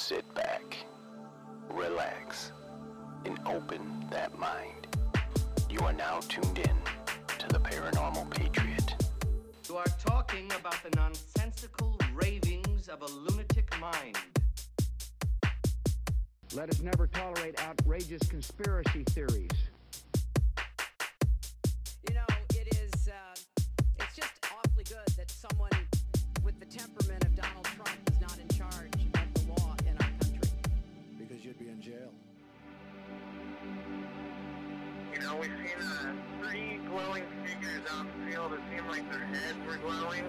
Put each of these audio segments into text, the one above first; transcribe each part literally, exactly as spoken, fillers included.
sit back, relax, and open that mind. You are now tuned in to the Paranormal Patriot. You are talking about the nonsensical ravings of a lunatic mind. Let us never tolerate outrageous conspiracy theories. You know, it is, uh, it's just awfully good that someone with the temperament of Donald Trump is not in charge of the law in our country. Because you'd be in jail. You know, we've seen uh, three glowing figures out in the field. It seemed like their heads were glowing.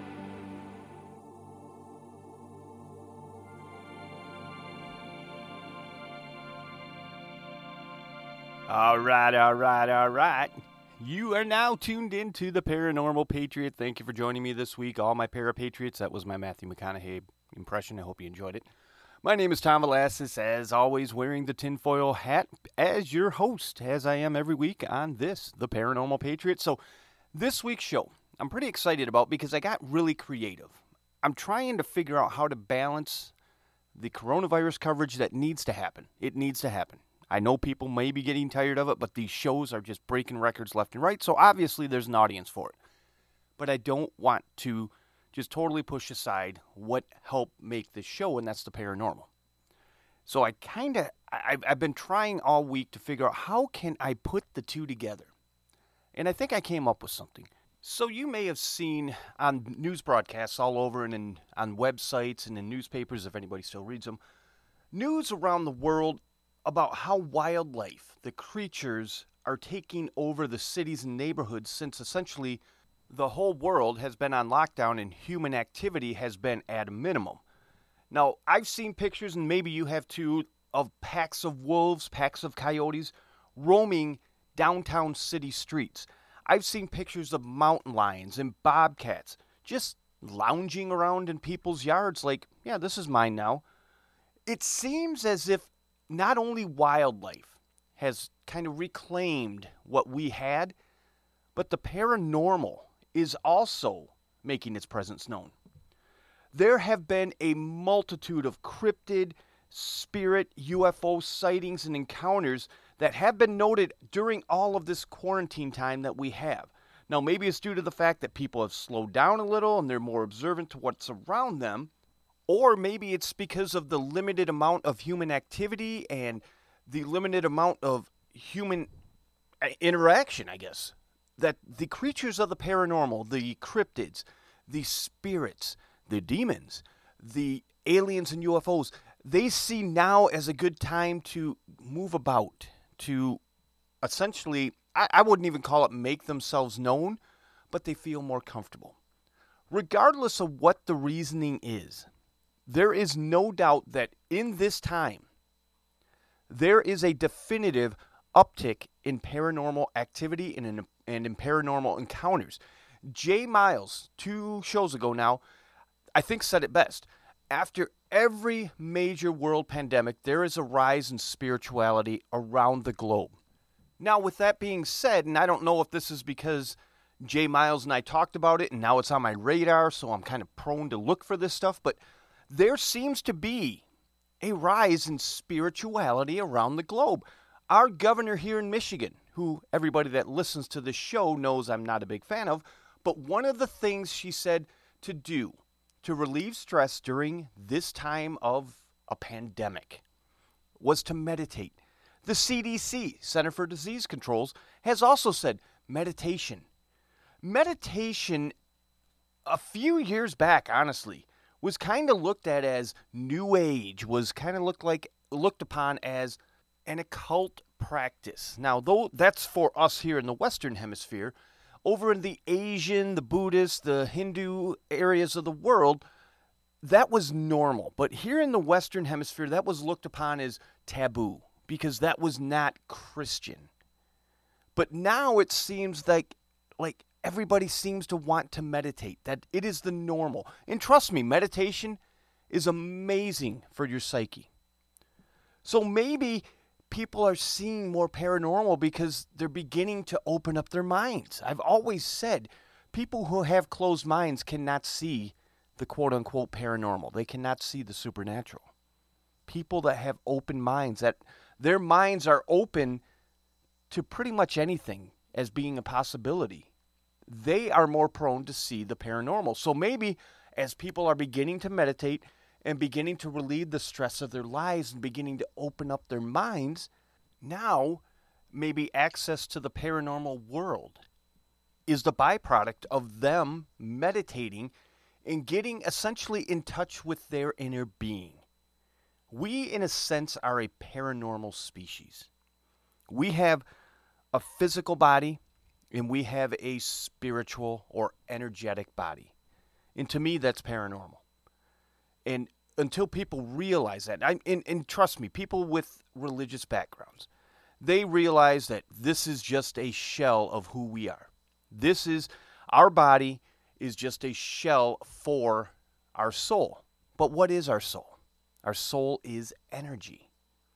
All right, all right, all right. You are now tuned into the Paranormal Patriot. Thank you for joining me this week, all my Parapatriots. That was my Matthew McConaughey impression. I hope you enjoyed it. My name is Tom Velasquez, as always, wearing the tinfoil hat as your host, as I am every week on this, the Paranormal Patriot. So this week's show, I'm pretty excited about because I got really creative. I'm trying to figure out how to balance the coronavirus coverage that needs to happen. It needs to happen. I know people may be getting tired of it, but these shows are just breaking records left and right, so obviously there's an audience for it. But I don't want to just totally push aside what helped make this show, and that's the paranormal. So I kind of, I've, I've been trying all week to figure out how can I put the two together. And I think I came up with something. So you may have seen on news broadcasts all over and in, on websites and in newspapers, if anybody still reads them, news around the world about how wildlife, the creatures, are taking over the cities and neighborhoods since essentially the whole world has been on lockdown and human activity has been at a minimum. Now, I've seen pictures, and maybe you have too, of packs of wolves, packs of coyotes roaming downtown city streets. I've seen pictures of mountain lions and bobcats just lounging around in people's yards like, yeah, this is mine now. It seems as if not only wildlife has kind of reclaimed what we had, but the paranormal is also making its presence known. There have been a multitude of cryptid, spirit, U F O sightings and encounters that have been noted during all of this quarantine time that we have. Now, maybe it's due to the fact that people have slowed down a little and they're more observant to what's around them. Or maybe it's because of the limited amount of human activity and the limited amount of human interaction, I guess, that the creatures of the paranormal, the cryptids, the spirits, the demons, the aliens and U F Os, they see now as a good time to move about, to essentially, I, I wouldn't even call it make themselves known, but they feel more comfortable. Regardless of what the reasoning is, there is no doubt that in this time, there is a definitive uptick in paranormal activity and in, and in paranormal encounters. Jay Miles, two shows ago now, I think said it best. After every major world pandemic, there is a rise in spirituality around the globe. Now, with that being said, and I don't know if this is because Jay Miles and I talked about it and now it's on my radar, so I'm kind of prone to look for this stuff, but there seems to be a rise in spirituality around the globe. Our governor here in Michigan, who everybody that listens to this show knows I'm not a big fan of, but one of the things she said to do to relieve stress during this time of a pandemic was to meditate. The C D C, Center for Disease Controls, has also said meditation. Meditation, a few years back, honestly, was kind of looked at as New Age, was kind of looked like looked upon as an occult practice. Now, though that's for us here in the Western Hemisphere, over in the Asian, the Buddhist, the Hindu areas of the world, that was normal. But here in the Western Hemisphere, that was looked upon as taboo because that was not Christian. But now it seems like like everybody seems to want to meditate, that it is the normal. And trust me, meditation is amazing for your psyche. So maybe people are seeing more paranormal because they're beginning to open up their minds. I've always said people who have closed minds cannot see the quote-unquote paranormal. They cannot see the supernatural. people that have open minds, that their minds are open to pretty much anything as being a possibility, they are more prone to see the paranormal. So maybe as people are beginning to meditate and beginning to relieve the stress of their lives and beginning to open up their minds, now maybe access to the paranormal world is the byproduct of them meditating and getting essentially in touch with their inner being. We, in a sense, are a paranormal species. We have a physical body and we have a spiritual or energetic body. And to me, that's paranormal. And until people realize that, I, and, and trust me, people with religious backgrounds, they realize that this is just a shell of who we are. This is, our body is just a shell for our soul. But what is our soul? Our soul is energy.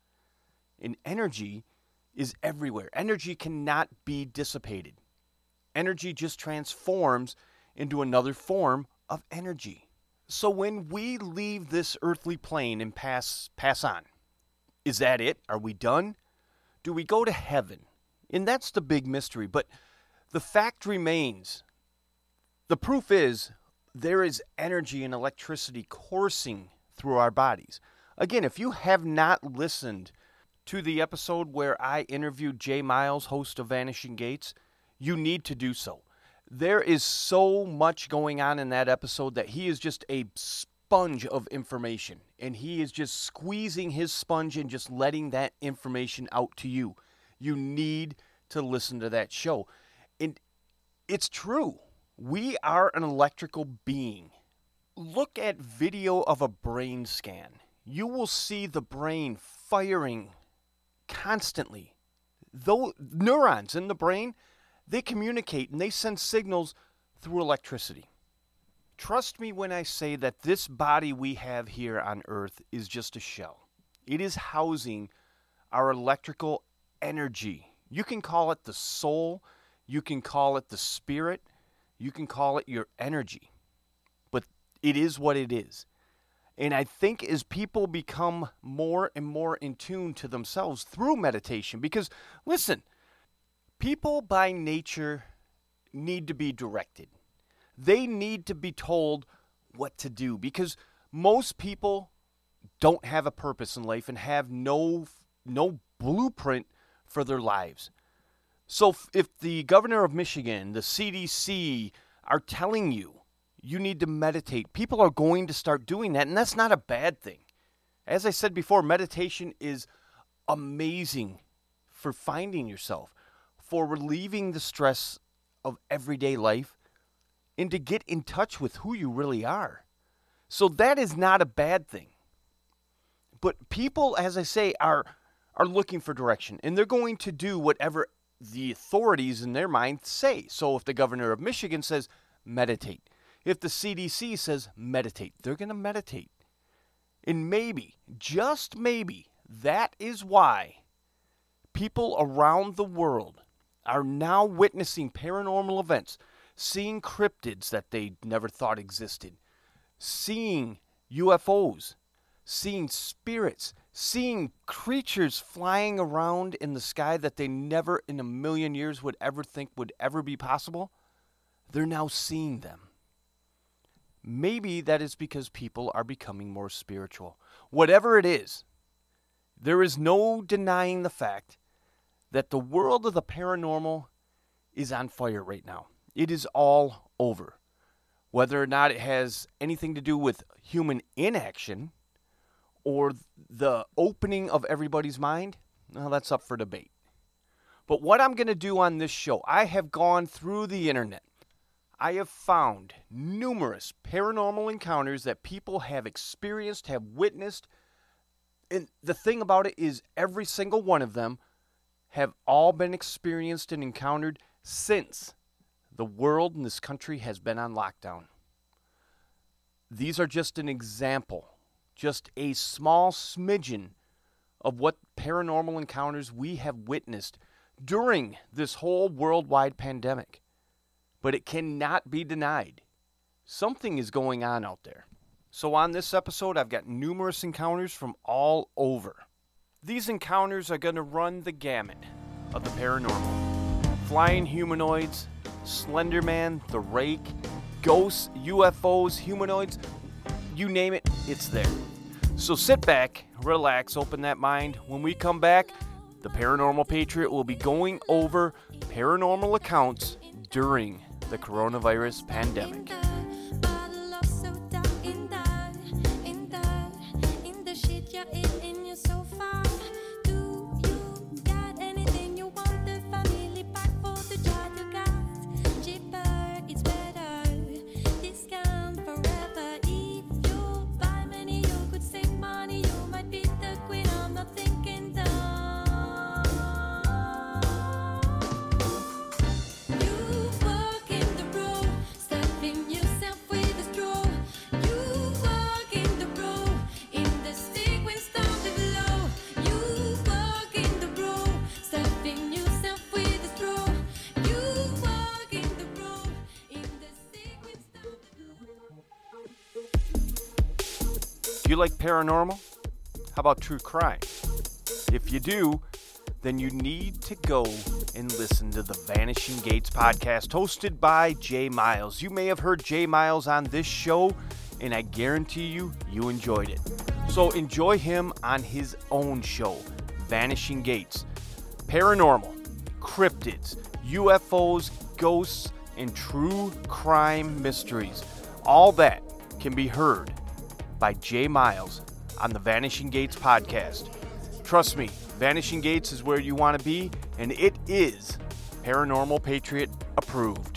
And energy is everywhere. Energy cannot be dissipated. Energy just transforms into another form of energy. So when we leave this earthly plane and pass pass on, is that it? Are we done? Do we go to heaven? And that's the big mystery. But the fact remains, the proof is, there is energy and electricity coursing through our bodies. Again, if you have not listened to the episode where I interviewed Jay Miles, host of Vanishing Gates, you need to do so. There is so much going on in that episode that he is just a sponge of information, and he is just squeezing his sponge and just letting that information out to you. You need to listen to that show. And it's true. We are an electrical being. Look at video of a brain scan. You will see the brain firing constantly. Though neurons in the brain, they communicate and they send signals through electricity. Trust me when I say that this body we have here on Earth is just a shell. It is housing our electrical energy. You can call it the soul, you can call it the spirit, you can call it your energy. But it is what it is. And I think as people become more and more in tune to themselves through meditation, because listen, people by nature need to be directed. They need to be told what to do, because most people don't have a purpose in life and have no no blueprint for their lives. So if the governor of Michigan, the C D C are telling you you need to meditate, people are going to start doing that, and that's not a bad thing. As I said before, meditation is amazing for finding yourself, for relieving the stress of everyday life, and to get in touch with who you really are. So that is not a bad thing. But people, as I say, are are looking for direction, and they're going to do whatever the authorities in their mind say. So if the governor of Michigan says, meditate. If the C D C says, meditate, they're going to meditate. And maybe, just maybe, that is why people around the world are now witnessing paranormal events, seeing cryptids that they never thought existed, seeing U F Os, seeing spirits, seeing creatures flying around in the sky that they never in a million years would ever think would ever be possible. They're now seeing them. Maybe that is because people are becoming more spiritual. Whatever it is, there is no denying the fact that the world of the paranormal is on fire right now. It is all over. Whether or not it has anything to do with human inaction or the opening of everybody's mind, well, that's up for debate. But what I'm going to do on this show, I have gone through the internet. I have found numerous paranormal encounters that people have experienced, have witnessed. And the thing about it is every single one of them have all been experienced and encountered since the world and this country has been on lockdown. These are just an example, just a small smidgen of what paranormal encounters we have witnessed during this whole worldwide pandemic. But it cannot be denied. Something is going on out there. So on this episode, I've got numerous encounters from all over. These encounters are going to run the gamut of the paranormal. Flying humanoids, Slender Man, the Rake, ghosts, U F Os, humanoids, you name it, it's there. So sit back, relax, open that mind. When we come back, the Paranormal Patriot will be going over paranormal accounts during the coronavirus pandemic. Do you like paranormal? How about true crime? If you do, then you need to go and listen to the Vanishing Gates podcast hosted by Jay Miles. You may have heard Jay Miles on this show, and I guarantee you, you enjoyed it. So enjoy him on his own show, Vanishing Gates. Paranormal, cryptids, U F Os, ghosts, and true crime mysteries. All that can be heard by Jay Miles on the Vanishing Gates podcast. Trust me, Vanishing Gates is where you want to be, and it is Paranormal Patriot approved.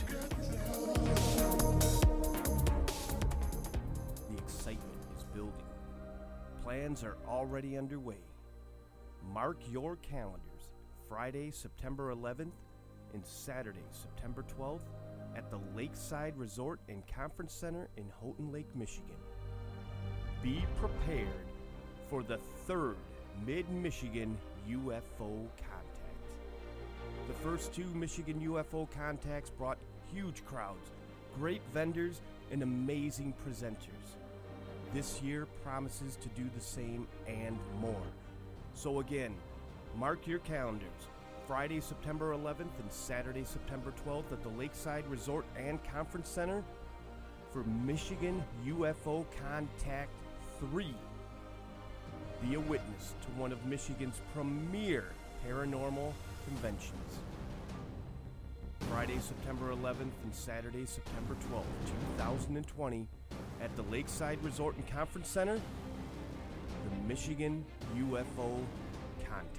The excitement is building. Plans are already underway. Mark your calendars, Friday, September eleventh and Saturday, September twelfth at the Lakeside Resort and Conference Center in Houghton Lake, Michigan. Be prepared for the third Mid-Michigan U F O Contact. The first two Michigan U F O Contacts brought huge crowds, great vendors, and amazing presenters. This year promises to do the same and more. So again, mark your calendars, Friday, September eleventh and Saturday, September twelfth at the Lakeside Resort and Conference Center for Michigan U F O Contact three. Be a witness to one of Michigan's premier paranormal conventions. Friday, September eleventh and Saturday, September twelfth, twenty twenty at the Lakeside Resort and Conference Center, the Michigan U F O Contact.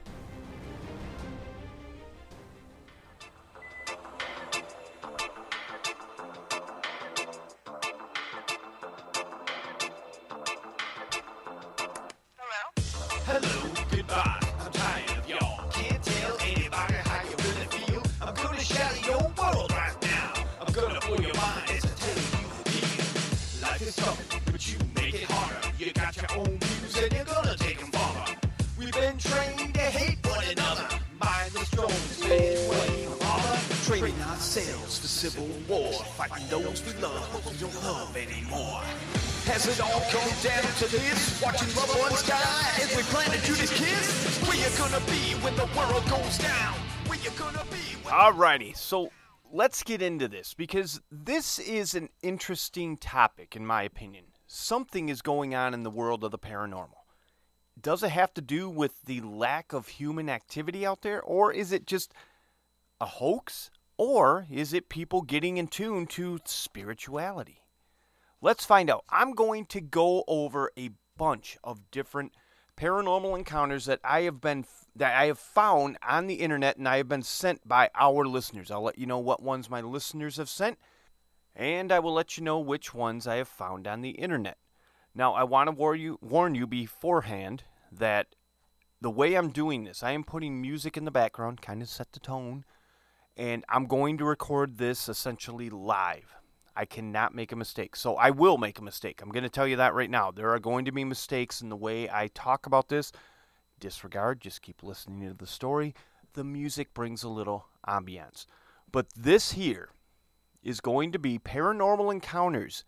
Hello, goodbye, I'm tired of y'all. Can't tell anybody how you really feel. I'm gonna shatter your world right now. I'm gonna blow your mind as I tell you the deal. Life is tough, but you make it harder. You got your own views and you're gonna take them farther. We've been trained to hate one another. Mindless drones, fading away from honor. Training ourselves for civil war. Fighting those we love, but we don't love anymore. Has it all come down to this? Watching loved ones die as we plan to Judas kiss? Where you gonna be when the world goes down? Where you gonna be when... Alrighty, so let's get into this, because this is an interesting topic, in my opinion. Something is going on in the world of the paranormal. Does it have to do with the lack of human activity out there, or is it just a hoax, or is it people getting in tune to spirituality? Let's find out. I'm going to go over a bunch of different paranormal encounters that I have been that I have found on the internet and I have been sent by our listeners. I'll let you know what ones my listeners have sent, and I will let you know which ones I have found on the internet. Now, I want to warn you warn you beforehand that the way I'm doing this, I am putting music in the background, kind of set the tone, and I'm going to record this essentially live. I cannot make a mistake. So I will make a mistake. I'm going to tell you that right now. There are going to be mistakes in the way I talk about this. Disregard. Just keep listening to the story. The music brings a little ambiance. But this here is going to be paranormal encounters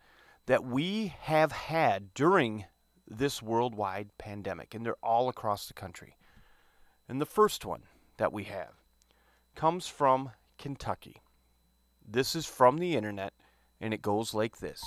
that we have had during this worldwide pandemic, and they're all across the country. And the first one that we have comes from Kentucky. This is from the internet, and it goes like this.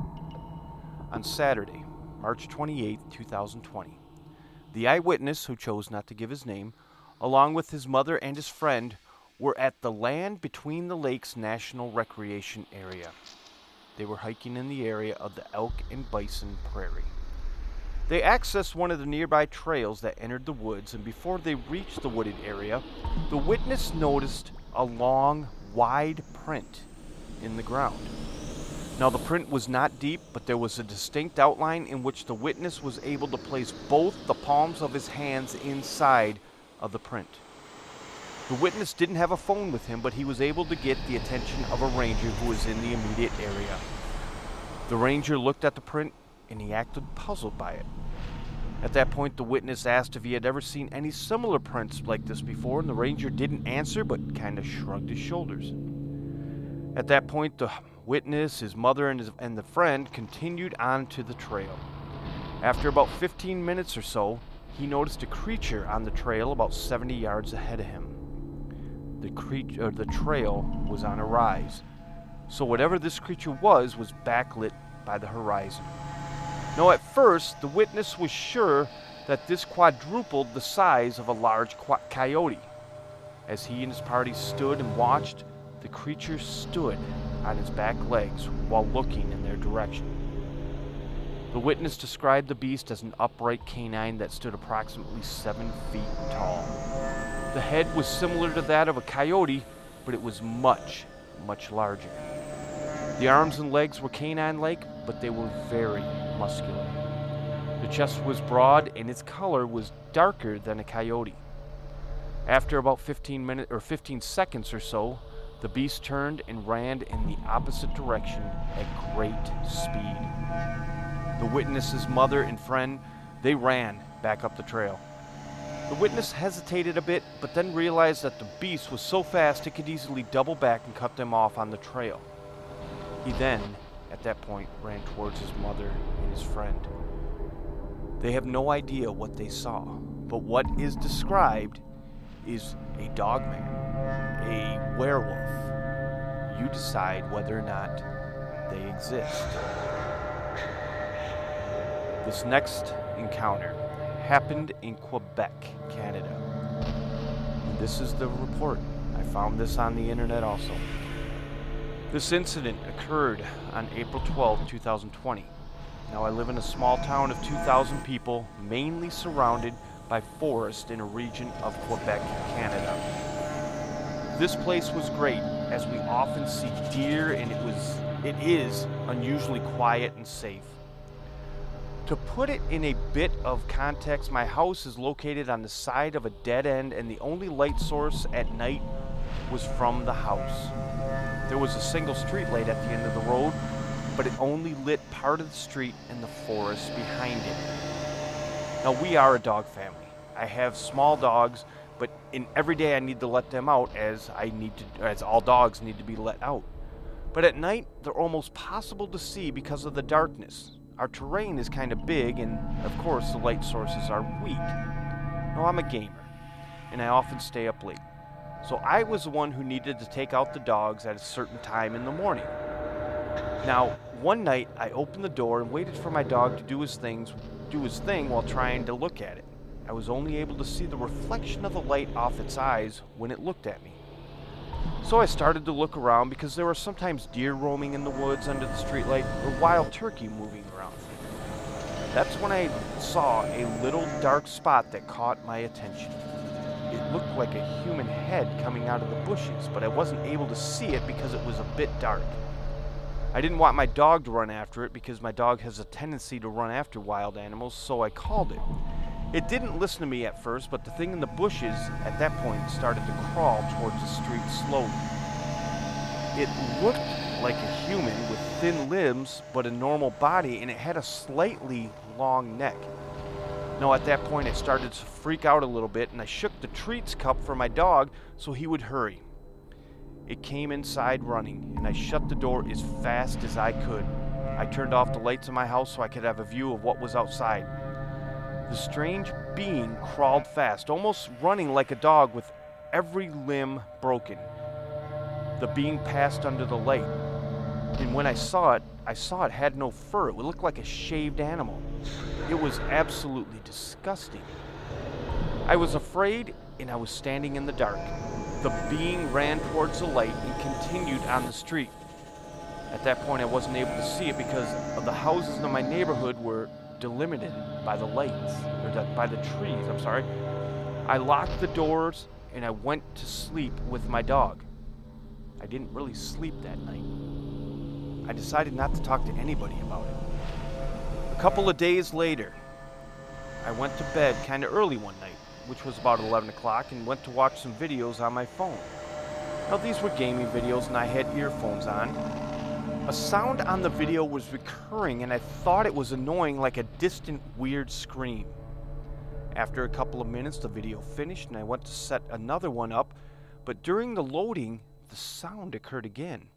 On Saturday, March twenty-eighth, twenty twenty, the eyewitness, who chose not to give his name, along with his mother and his friend, were at the Land Between the Lakes National Recreation Area. They were hiking in the area of the Elk and Bison Prairie. They accessed one of the nearby trails that entered the woods, and before they reached the wooded area, the witness noticed a long, wide print in the ground. Now, the print was not deep, but there was a distinct outline in which the witness was able to place both the palms of his hands inside of the print. The witness didn't have a phone with him, but he was able to get the attention of a ranger who was in the immediate area. The ranger looked at the print, and he acted puzzled by it. At that point, the witness asked if he had ever seen any similar prints like this before, and the ranger didn't answer, but kind of shrugged his shoulders. At that point, the witness, his mother, and, his, and the friend continued on to the trail. After about fifteen minutes or so, he noticed a creature on the trail about seventy yards ahead of him. The creature, or the trail was on a rise, so whatever this creature was was backlit by the horizon. Now, at first, the witness was sure that this quadrupled the size of a large qu- coyote. As he and his party stood and watched, the creature stood on his back legs while looking in their direction. The witness described the beast as an upright canine that stood approximately seven feet tall. The head was similar to that of a coyote, but it was much, much larger. The arms and legs were canine-like, but they were very muscular. The chest was broad, and its color was darker than a coyote. After about fifteen minutes or fifteen seconds or so, the beast turned and ran in the opposite direction at great speed. The witness's mother and friend, they ran back up the trail. The witness hesitated a bit, but then realized that the beast was so fast it could easily double back and cut them off on the trail. He then, at that point, ran towards his mother and his friend. They have no idea what they saw, but what is described is a dogman, a werewolf. You decide whether or not they exist. This next encounter happened in Quebec, Canada. And this is the report. I found this on the internet also. This incident occurred on April twelfth, twenty twenty. Now, I live in a small town of two thousand people, mainly surrounded by forest in a region of Quebec, Canada. This place was great, as we often see deer, and it was, it is unusually quiet and safe. To put it in a bit of context, my house is located on the side of a dead end, and the only light source at night was from the house. There was a single street light at the end of the road, but it only lit part of the street and the forest behind it. Now, we are a dog family. I have small dogs, but in every day I need to let them out, as I need to, as all dogs need to be let out. But at night, they're almost possible to see because of the darkness. Our terrain is kind of big, and of course the light sources are weak. Now, I'm a gamer, and I often stay up late. So I was the one who needed to take out the dogs at a certain time in the morning. Now, one night I opened the door and waited for my dog to do his things, do his thing while trying to look at it. I was only able to see the reflection of the light off its eyes when it looked at me. So I started to look around, because there were sometimes deer roaming in the woods under the streetlight, or wild turkey moving around. That's when I saw a little dark spot that caught my attention. It looked like a human head coming out of the bushes, but I wasn't able to see it because it was a bit dark. I didn't want my dog to run after it, because my dog has a tendency to run after wild animals, so I called it. It didn't listen to me at first, but the thing in the bushes at that point started to crawl towards the street slowly. It looked like a human with thin limbs but a normal body, and it had a slightly long neck. Now, at that point, it started to freak out a little bit, and I shook the treats cup for my dog so he would hurry. It came inside running, and I shut the door as fast as I could. I turned off the lights in my house so I could have a view of what was outside. The strange being crawled fast, almost running like a dog with every limb broken. The being passed under the light, and when I saw it, I saw it had no fur. It looked like a shaved animal. It was absolutely disgusting. I was afraid, and I was standing in the dark. The being ran towards the light and continued on the street. At that point, I wasn't able to see it because of the houses in my neighborhood were delimited by the lights, or the, by the trees, I'm sorry. I locked the doors, and I went to sleep with my dog. I didn't really sleep that night. I decided not to talk to anybody about it. A couple of days later, I went to bed kind of early one night, which was about eleven o'clock, and went to watch some videos on my phone. Now, these were gaming videos, and I had earphones on. A sound on the video was recurring, and I thought it was annoying, like a distant, weird scream. After a couple of minutes, the video finished, and I went to set another one up, but during the loading, the sound occurred again.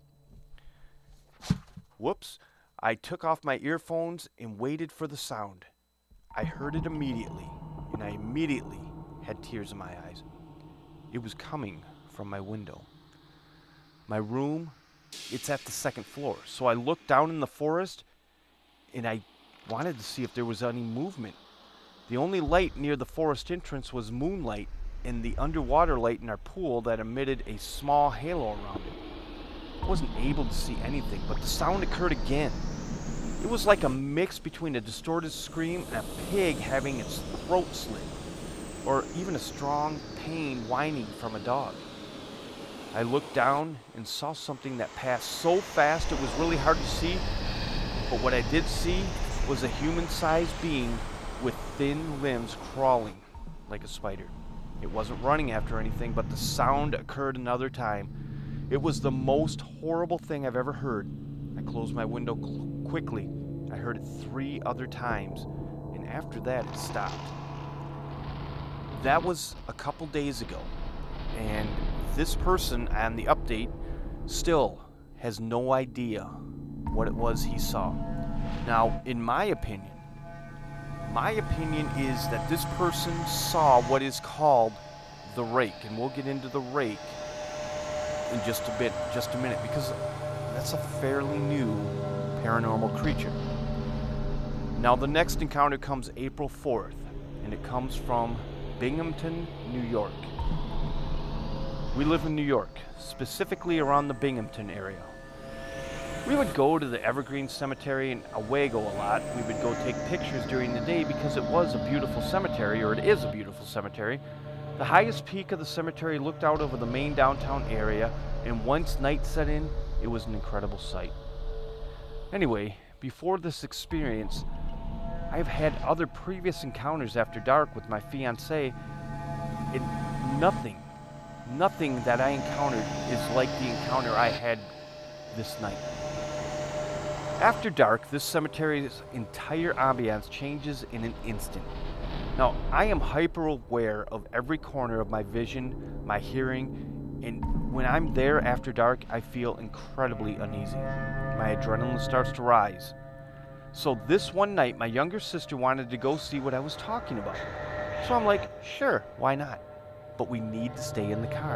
Whoops. I took off my earphones and waited for the sound. I heard it immediately, and I immediately had tears in my eyes. It was coming from my window. My room, it's at the second floor, so I looked down in the forest, and I wanted to see if there was any movement. The only light near the forest entrance was moonlight and the underwater light in our pool that emitted a small halo around it. I wasn't able to see anything, but the sound occurred again. It was like a mix between a distorted scream and a pig having its throat slit, or even a strong pain whining from a dog. I looked down and saw something that passed so fast it was really hard to see, but what I did see was a human-sized being with thin limbs crawling like a spider. It wasn't running after anything, but the sound occurred another time. It was the most horrible thing I've ever heard. I closed my window cl- quickly. I heard it three other times, and after that it stopped. That was a couple days ago, and this person on the update still has no idea what it was he saw. Now, in my opinion, my opinion is that this person saw what is called the rake, and we'll get into the rake in just a bit, just a minute, because that's a fairly new paranormal creature. Now, the next encounter comes April fourth, and it comes from Binghamton, New York. We live in New York, specifically around the Binghamton area. We would go to the Evergreen Cemetery in Owego a lot. We would go take pictures during the day because it was a beautiful cemetery, or it is a beautiful cemetery. The highest peak of the cemetery looked out over the main downtown area, and once night set in, it was an incredible sight. Anyway, before this experience, I've had other previous encounters after dark with my fiancée, and nothing, nothing that I encountered is like the encounter I had this night. After dark, this cemetery's entire ambiance changes in an instant. Now, I am hyper aware of every corner of my vision, my hearing, and when I'm there after dark, I feel incredibly uneasy. My adrenaline starts to rise. So this one night, my younger sister wanted to go see what I was talking about. So I'm like, sure, why not? But we need to stay in the car.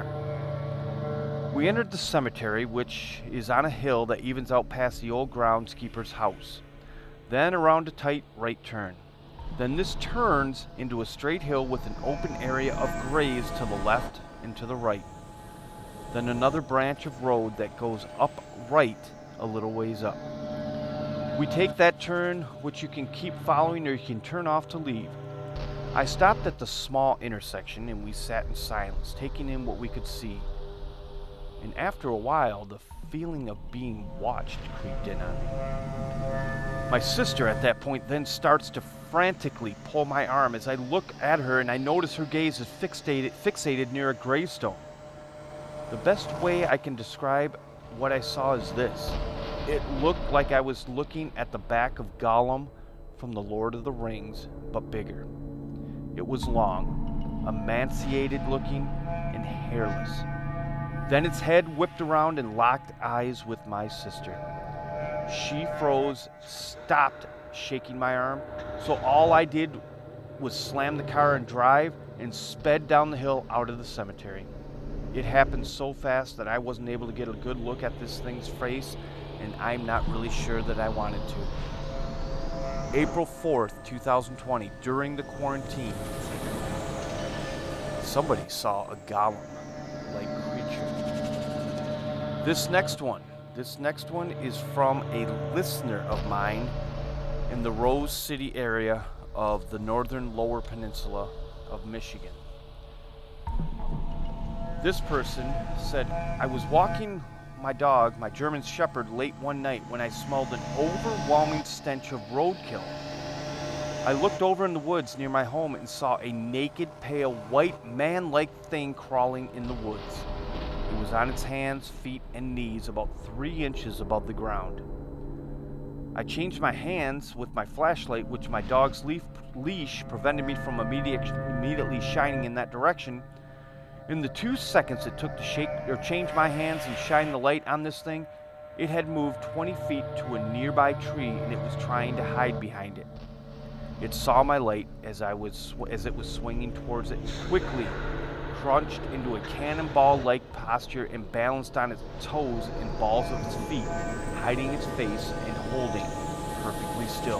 We entered the cemetery, which is on a hill that evens out past the old groundskeeper's house. Then around a tight right turn. Then this turns into a straight hill with an open area of graves to the left and to the right. Then another branch of road that goes up right a little ways up. We take that turn, which you can keep following or you can turn off to leave. I stopped at the small intersection and we sat in silence, taking in what we could see. And after a while, the feeling of being watched creeped in on me. My sister at that point then starts to frantically pull my arm as I look at her and I notice her gaze is fixated, fixated near a gravestone. The best way I can describe what I saw is this. It looked like I was looking at the back of Gollum from The Lord of the Rings, but bigger. It was long, emaciated looking, and hairless. Then its head whipped around and locked eyes with my sister. She froze, stopped shaking my arm, so all I did was slam the car and drive and sped down the hill out of the cemetery. It happened so fast that I wasn't able to get a good look at this thing's face, and I'm not really sure that I wanted to. April fourth, two thousand twenty, during the quarantine, somebody saw a golem-like creature. This next one, this next one is from a listener of mine in the Rose City area of the northern Lower Peninsula of Michigan. This person said, I was walking my dog, my German Shepherd, late one night when I smelled an overwhelming stench of roadkill. I looked over in the woods near my home and saw a naked, pale, white, man-like thing crawling in the woods. It was on its hands, feet, and knees about three inches above the ground. I changed my hands with my flashlight, which my dog's leaf, leash prevented me from immediate, immediately shining in that direction. In the two seconds it took to shake or change my hands and shine the light on this thing, it had moved twenty feet to a nearby tree and it was trying to hide behind it. It saw my light as I was as it was swinging towards it, quickly crunched into a cannonball-like posture and balanced on its toes and balls of its feet, hiding its face and holding perfectly still.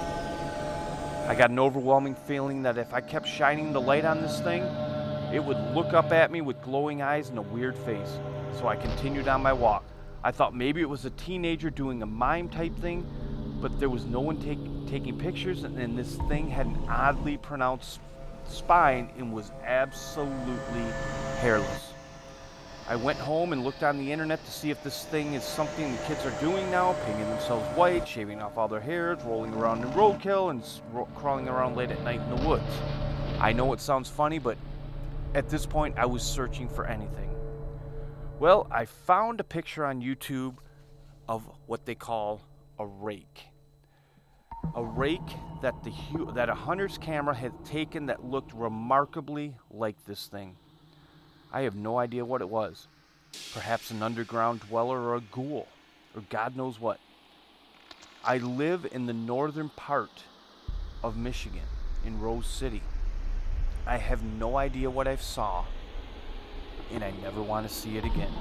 I got an overwhelming feeling that if I kept shining the light on this thing, it would look up at me with glowing eyes and a weird face. So I continued on my walk. I thought maybe it was a teenager doing a mime type thing, but there was no one take, taking pictures, and, and this thing had an oddly pronounced spine and was absolutely hairless. I went home and looked on the internet to see if this thing is something the kids are doing now, painting themselves white, shaving off all their hairs, rolling around in roadkill, and ro- crawling around late at night in the woods. I know it sounds funny, but at this point I was searching for anything. Well, I found a picture on YouTube of what they call a rake. A rake that the that a hunter's camera had taken that looked remarkably like this thing. I have no idea what it was. Perhaps an underground dweller or a ghoul, or God knows what. I live in the northern part of Michigan, in Rose City. I have no idea what I saw, and I never want to see it again.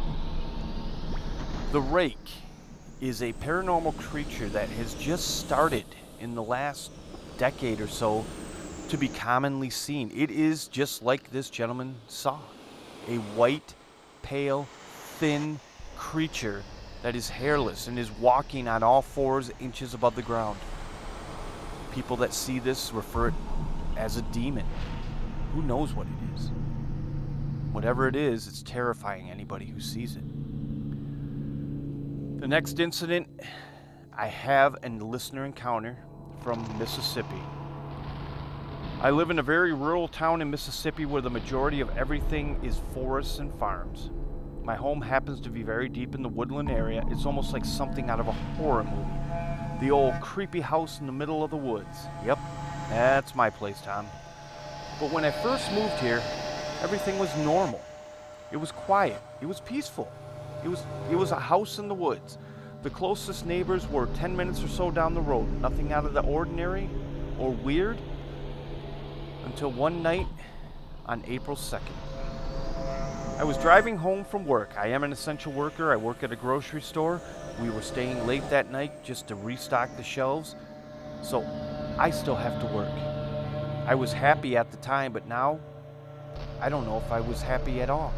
The rake is a paranormal creature that has just started in the last decade or so to be commonly seen. It is just like this gentleman saw. A white, pale, thin creature that is hairless and is walking on all fours inches above the ground. People that see this refer it as a demon. Who knows what it is? Whatever it is, it's terrifying anybody who sees it. The next incident, I have a listener encounter from Mississippi. I live in a very rural town in Mississippi where the majority of everything is forests and farms. My home happens to be very deep in the woodland area. It's almost like something out of a horror movie. The old creepy house in the middle of the woods. Yep, that's my place, Tom. But when I first moved here, everything was normal. It was quiet. It was peaceful. It was it was a house in the woods. The closest neighbors were ten minutes or so down the road. Nothing out of the ordinary or weird until one night on April second. I was driving home from work. I am an essential worker. I work at a grocery store. We were staying late that night just to restock the shelves, so I still have to work. I was happy at the time, but now I don't know if I was happy at all.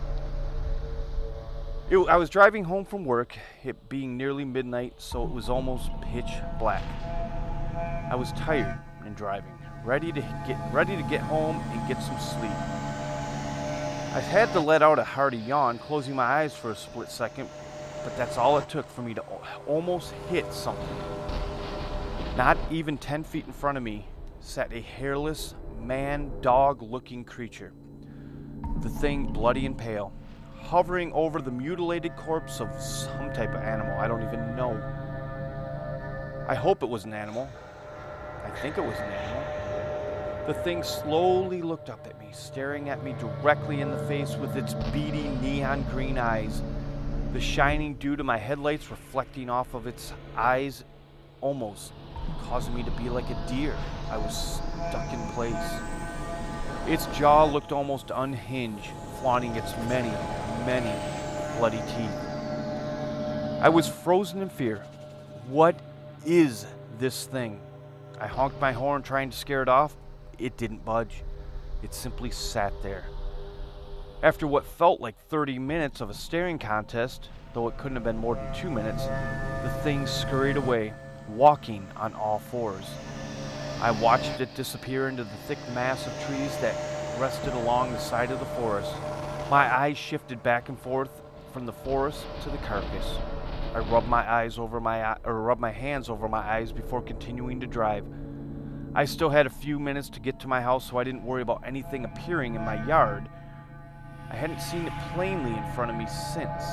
It, I was driving home from work, it being nearly midnight, so it was almost pitch black. I was tired and driving, ready to get ready to get home and get some sleep. I had to let out a hearty yawn, closing my eyes for a split second, but that's all it took for me to almost hit something. Not even ten feet in front of me sat a hairless, man-dog-looking creature. The thing bloody and pale, hovering over the mutilated corpse of some type of animal. I don't even know. I hope it was an animal. I think it was an animal. The thing slowly looked up at me, staring at me directly in the face with its beady neon green eyes. the shining due to my headlights reflecting off of its eyes, almost causing me to be like a deer. I was stuck in place. Its jaw looked almost unhinged, flaunting its many, many bloody teeth. I was frozen in fear. What is this thing? I honked my horn trying to scare it off. It didn't budge. It simply sat there. After what felt like thirty minutes of a staring contest, though it couldn't have been more than two minutes, the thing scurried away, walking on all fours. I watched it disappear into the thick mass of trees that rested along the side of the forest. My eyes shifted back and forth from the forest to the carcass. I rubbed my eyes over my or rubbed my hands over my eyes before continuing to drive. I still had a few minutes to get to my house, so I didn't worry about anything appearing in my yard. I hadn't seen it plainly in front of me since,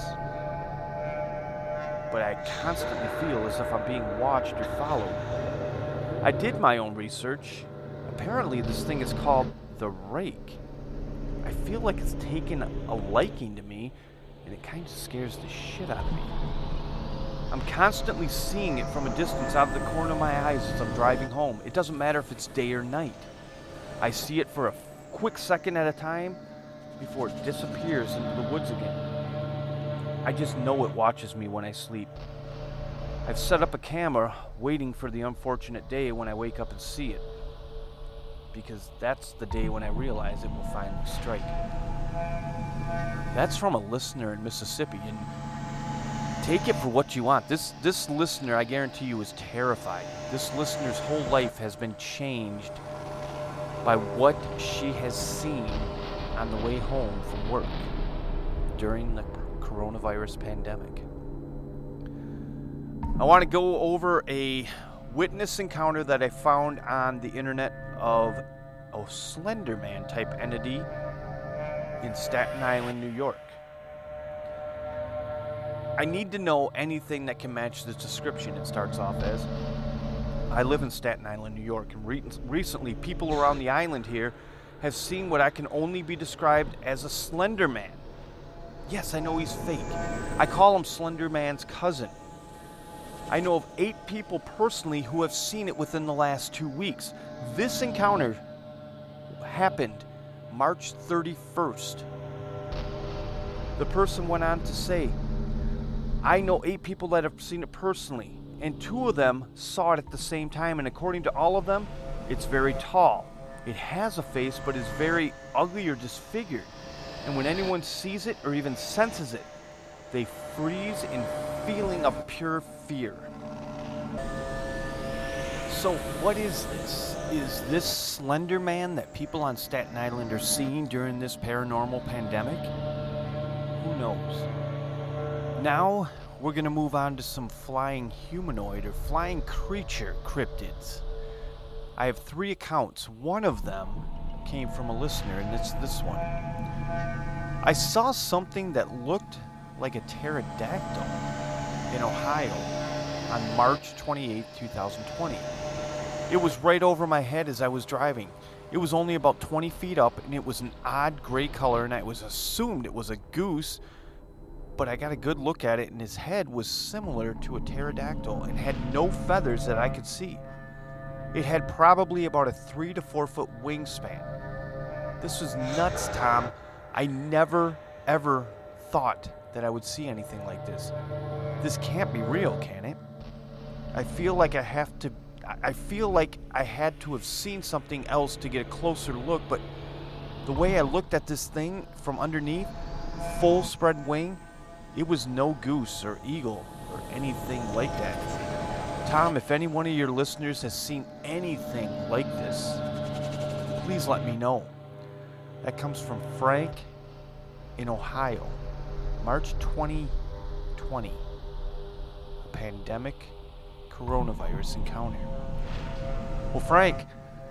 but I constantly feel as if I'm being watched or followed. I did my own research. Apparently this thing is called the rake. I feel like it's taken a liking to me, and it kind of scares the shit out of me. I'm constantly seeing it from a distance out of the corner of my eyes as I'm driving home. It doesn't matter if it's day or night. I see it for a quick second at a time before it disappears into the woods again. I just know it watches me when I sleep. I've set up a camera waiting for the unfortunate day when I wake up and see it, because that's the day when I realize it will finally strike. That's from a listener in Mississippi, and take it for what you want. This this listener, I guarantee you, is terrified. This listener's whole life has been changed by what she has seen on the way home from work during the coronavirus pandemic. I want to go over a witness encounter that I found on the internet of a Slender Man type entity in Staten Island, New York. I need to know anything that can match this description. It starts off as, I live in Staten Island, New York, and re- recently people around the island here have seen what I can only be described as a Slender Man. Yes, I know he's fake. I call him Slender Man's cousin. I know of eight people personally who have seen it within the last two weeks. This encounter happened March thirty-first. The person went on to say, I know eight people that have seen it personally, and two of them saw it at the same time, and according to all of them, it's very tall. It has a face, but is very ugly or disfigured. And when anyone sees it or even senses it, they freeze in feeling of pure fear. So what is this? Is this Slender Man that people on Staten Island are seeing during this paranormal pandemic? Who knows? Now we're going to move on to some flying humanoid or flying creature cryptids. I have three accounts. One of them came from a listener, and it's this one. I saw something that looked like a pterodactyl in Ohio on March twenty-eighth, twenty twenty. It was right over my head as I was driving. It was only about twenty feet up, and it was an odd gray color, and I was assumed it was a goose, but I got a good look at it, and his head was similar to a pterodactyl and had no feathers that I could see. It had probably about a three to four foot wingspan. This was nuts, Tom. I never, ever thought that I would see anything like this. This can't be real, can it? I feel like I have to, I feel like I had to have seen something else to get a closer look, but the way I looked at this thing from underneath, full spread wing, it was no goose or eagle or anything like that. Tom, if any one of your listeners has seen anything like this, please let me know. That comes from Frank in Ohio, March twenty twenty. A pandemic coronavirus encounter. Well, Frank,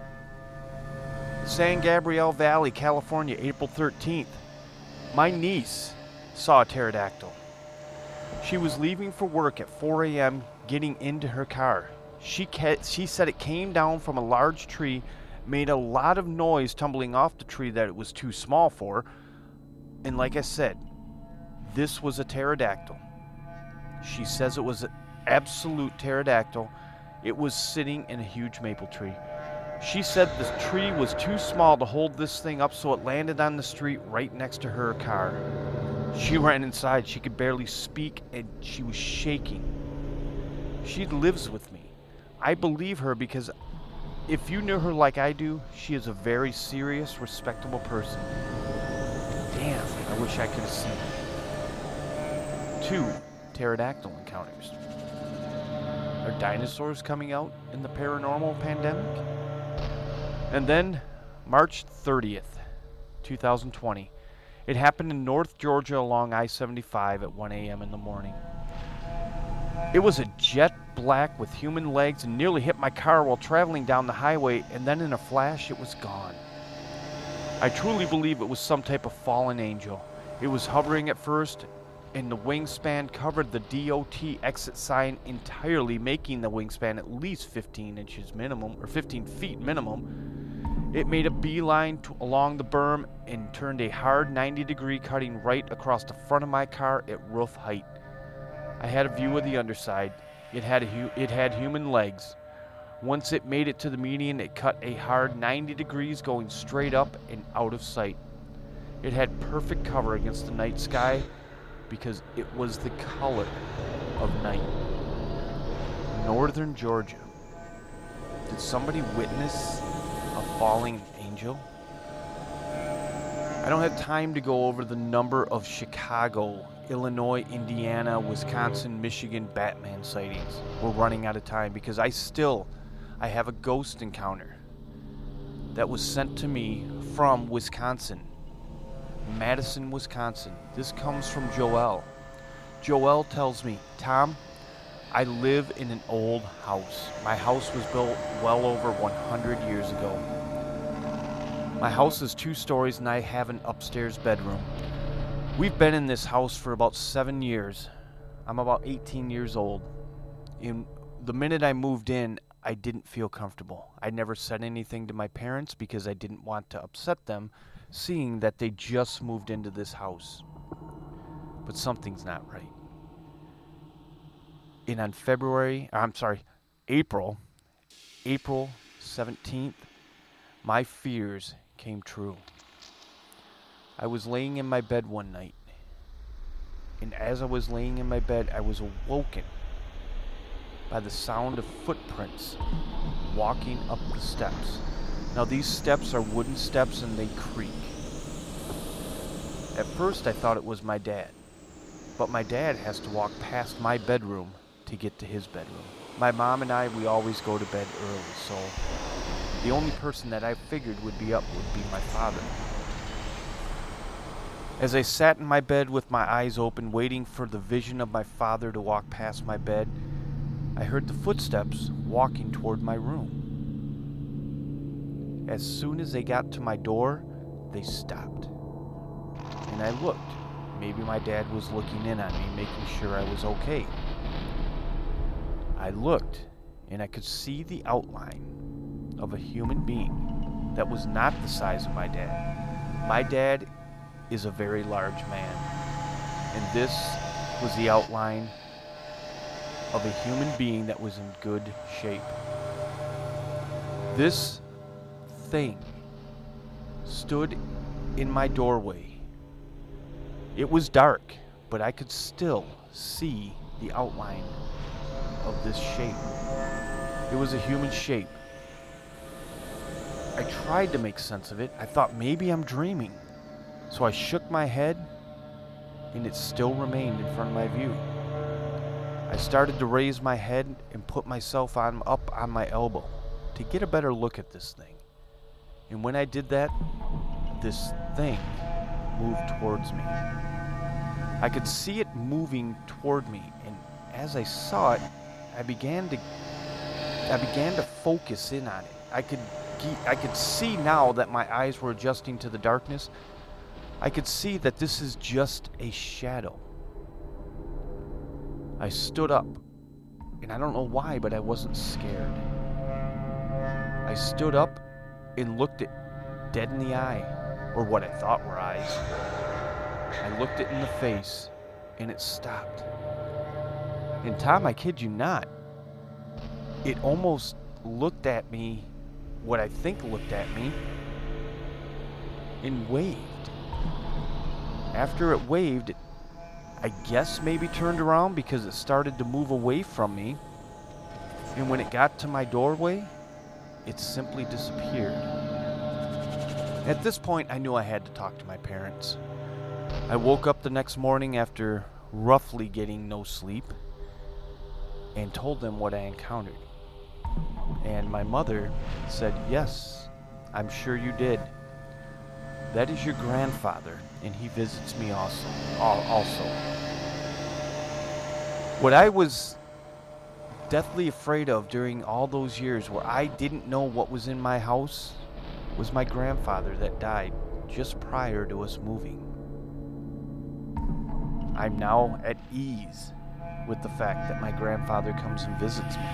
San Gabriel Valley, California, April thirteenth. My niece saw a pterodactyl. She was leaving for work at four a.m. getting into her car. She ca- she said it came down from a large tree, made a lot of noise tumbling off the tree that it was too small for, and like I said, this was a pterodactyl. She says it was an absolute pterodactyl. It was sitting in a huge maple tree. She said the tree was too small to hold this thing up, so it landed on the street right next to her car. She ran inside. She could barely speak, and she was shaking. She lives with me. I believe her because if you knew her like I do, she is a very serious, respectable person. Damn, I wish I could have seen it. Two pterodactyl encounters. Are dinosaurs coming out in the paranormal pandemic? And then, March thirtieth, twenty twenty. It happened in North Georgia along I seventy-five at one a.m. in the morning. It was a jet black with human legs and nearly hit my car while traveling down the highway, and then in a flash it was gone. I truly believe it was some type of fallen angel. It was hovering at first, and the wingspan covered the D O T exit sign entirely, making the wingspan at least fifteen inches minimum, or fifteen feet minimum. It made a beeline to, along the berm and turned a hard ninety degree, cutting right across the front of my car at roof height. I had a view of the underside. It had a hu- it had human legs. Once it made it to the median, it cut a hard ninety degrees, going straight up and out of sight. It had perfect cover against the night sky because it was the color of night. Northern Georgia. Did somebody witness a falling angel? I don't have time to go over the number of Chicago, Illinois, Indiana, Wisconsin, Michigan Batman sightings. We're running out of time because I still, I have a ghost encounter that was sent to me from Wisconsin, Madison, Wisconsin. This comes from Joelle. Joelle tells me, Tom, I live in an old house. My house was built well over one hundred years ago. My house is two stories and I have an upstairs bedroom. We've been in this house for about seven years. I'm about eighteen years old. In the minute I moved in, I didn't feel comfortable. I never said anything to my parents because I didn't want to upset them, seeing that they just moved into this house. But something's not right. And on February, I'm sorry, April, April seventeenth, my fears came true. I was laying in my bed one night, and as I was laying in my bed, I was awoken by the sound of footprints walking up the steps. Now these steps are wooden steps and they creak. At first I thought it was my dad, but my dad has to walk past my bedroom to get to his bedroom. My mom and I, we always go to bed early, so the only person that I figured would be up would be my father. As I sat in my bed with my eyes open, waiting for the vision of my father to walk past my bed, I heard the footsteps walking toward my room. As soon as they got to my door, they stopped. And I looked. Maybe my dad was looking in on me, making sure I was okay. I looked, and I could see the outline of a human being that was not the size of my dad. My dad is a very large man, and this was the outline of a human being that was in good shape. This thing stood in my doorway. It was dark, but I could still see the outline of this shape. It was a human shape. I tried to make sense of it. I thought maybe I'm dreaming. So I shook my head, and it still remained in front of my view. I started to raise my head and put myself on up on my elbow to get a better look at this thing. And when I did that, this thing moved towards me. I could see it moving toward me, and as I saw it, I began to I began to focus in on it. I could I could see now that my eyes were adjusting to the darkness. I could see that this is just a shadow. I stood up, and I don't know why, but I wasn't scared. I stood up and looked it dead in the eye, or what I thought were eyes. I looked it in the face, and it stopped. And Tom, I kid you not, it almost looked at me, what I think looked at me, and waved. After it waved, I guess maybe turned around because it started to move away from me. And when it got to my doorway, it simply disappeared. At this point, I knew I had to talk to my parents. I woke up the next morning after roughly getting no sleep and told them what I encountered. And my mother said, "Yes, I'm sure you did. That is your grandfather, and he visits me also. also. What I was deathly afraid of during all those years where I didn't know what was in my house was my grandfather that died just prior to us moving. I'm now at ease with the fact that my grandfather comes and visits me.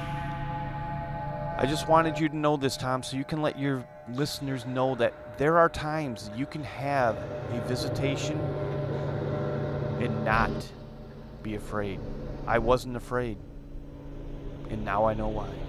I just wanted you to know this, Tom, so you can let your listeners know that there are times you can have a visitation and not be afraid. I wasn't afraid, and now I know why.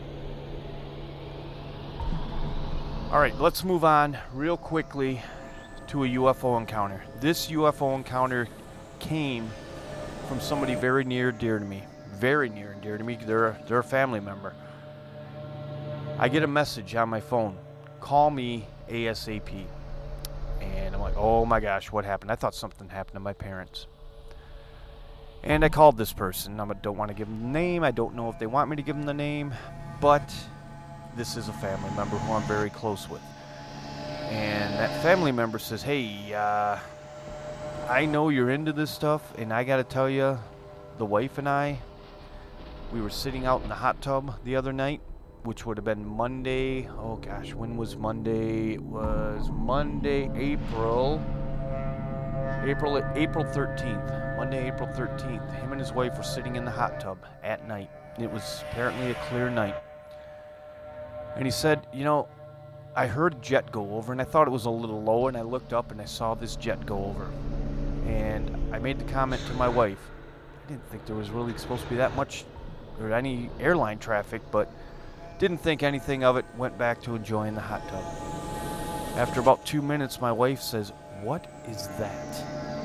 All right, let's move on real quickly to a U F O encounter. This U F O encounter came from somebody very near and dear to me. Very near and dear to me. They're, they're a family member. I get a message on my phone. Call me ASAP. And I'm like, oh my gosh, what happened? I thought something happened to my parents. And I called this person. I don't want to give them the name. I don't know if they want me to give them the name. But this is a family member who I'm very close with. And that family member says, hey, uh, I know you're into this stuff. And I got to tell you, the wife and I, we were sitting out in the hot tub the other night, which would have been Monday. Oh gosh, when was Monday? It was Monday, April. April, April thirteenth. Monday, April thirteenth. Him and his wife were sitting in the hot tub at night. It was apparently a clear night. And he said, you know, I heard a jet go over and I thought it was a little low, and I looked up and I saw this jet go over. And I made the comment to my wife, I didn't think there was really supposed to be that much or any airline traffic, but didn't think anything of it, went back to enjoying the hot tub. After about two minutes, my wife says, what is that?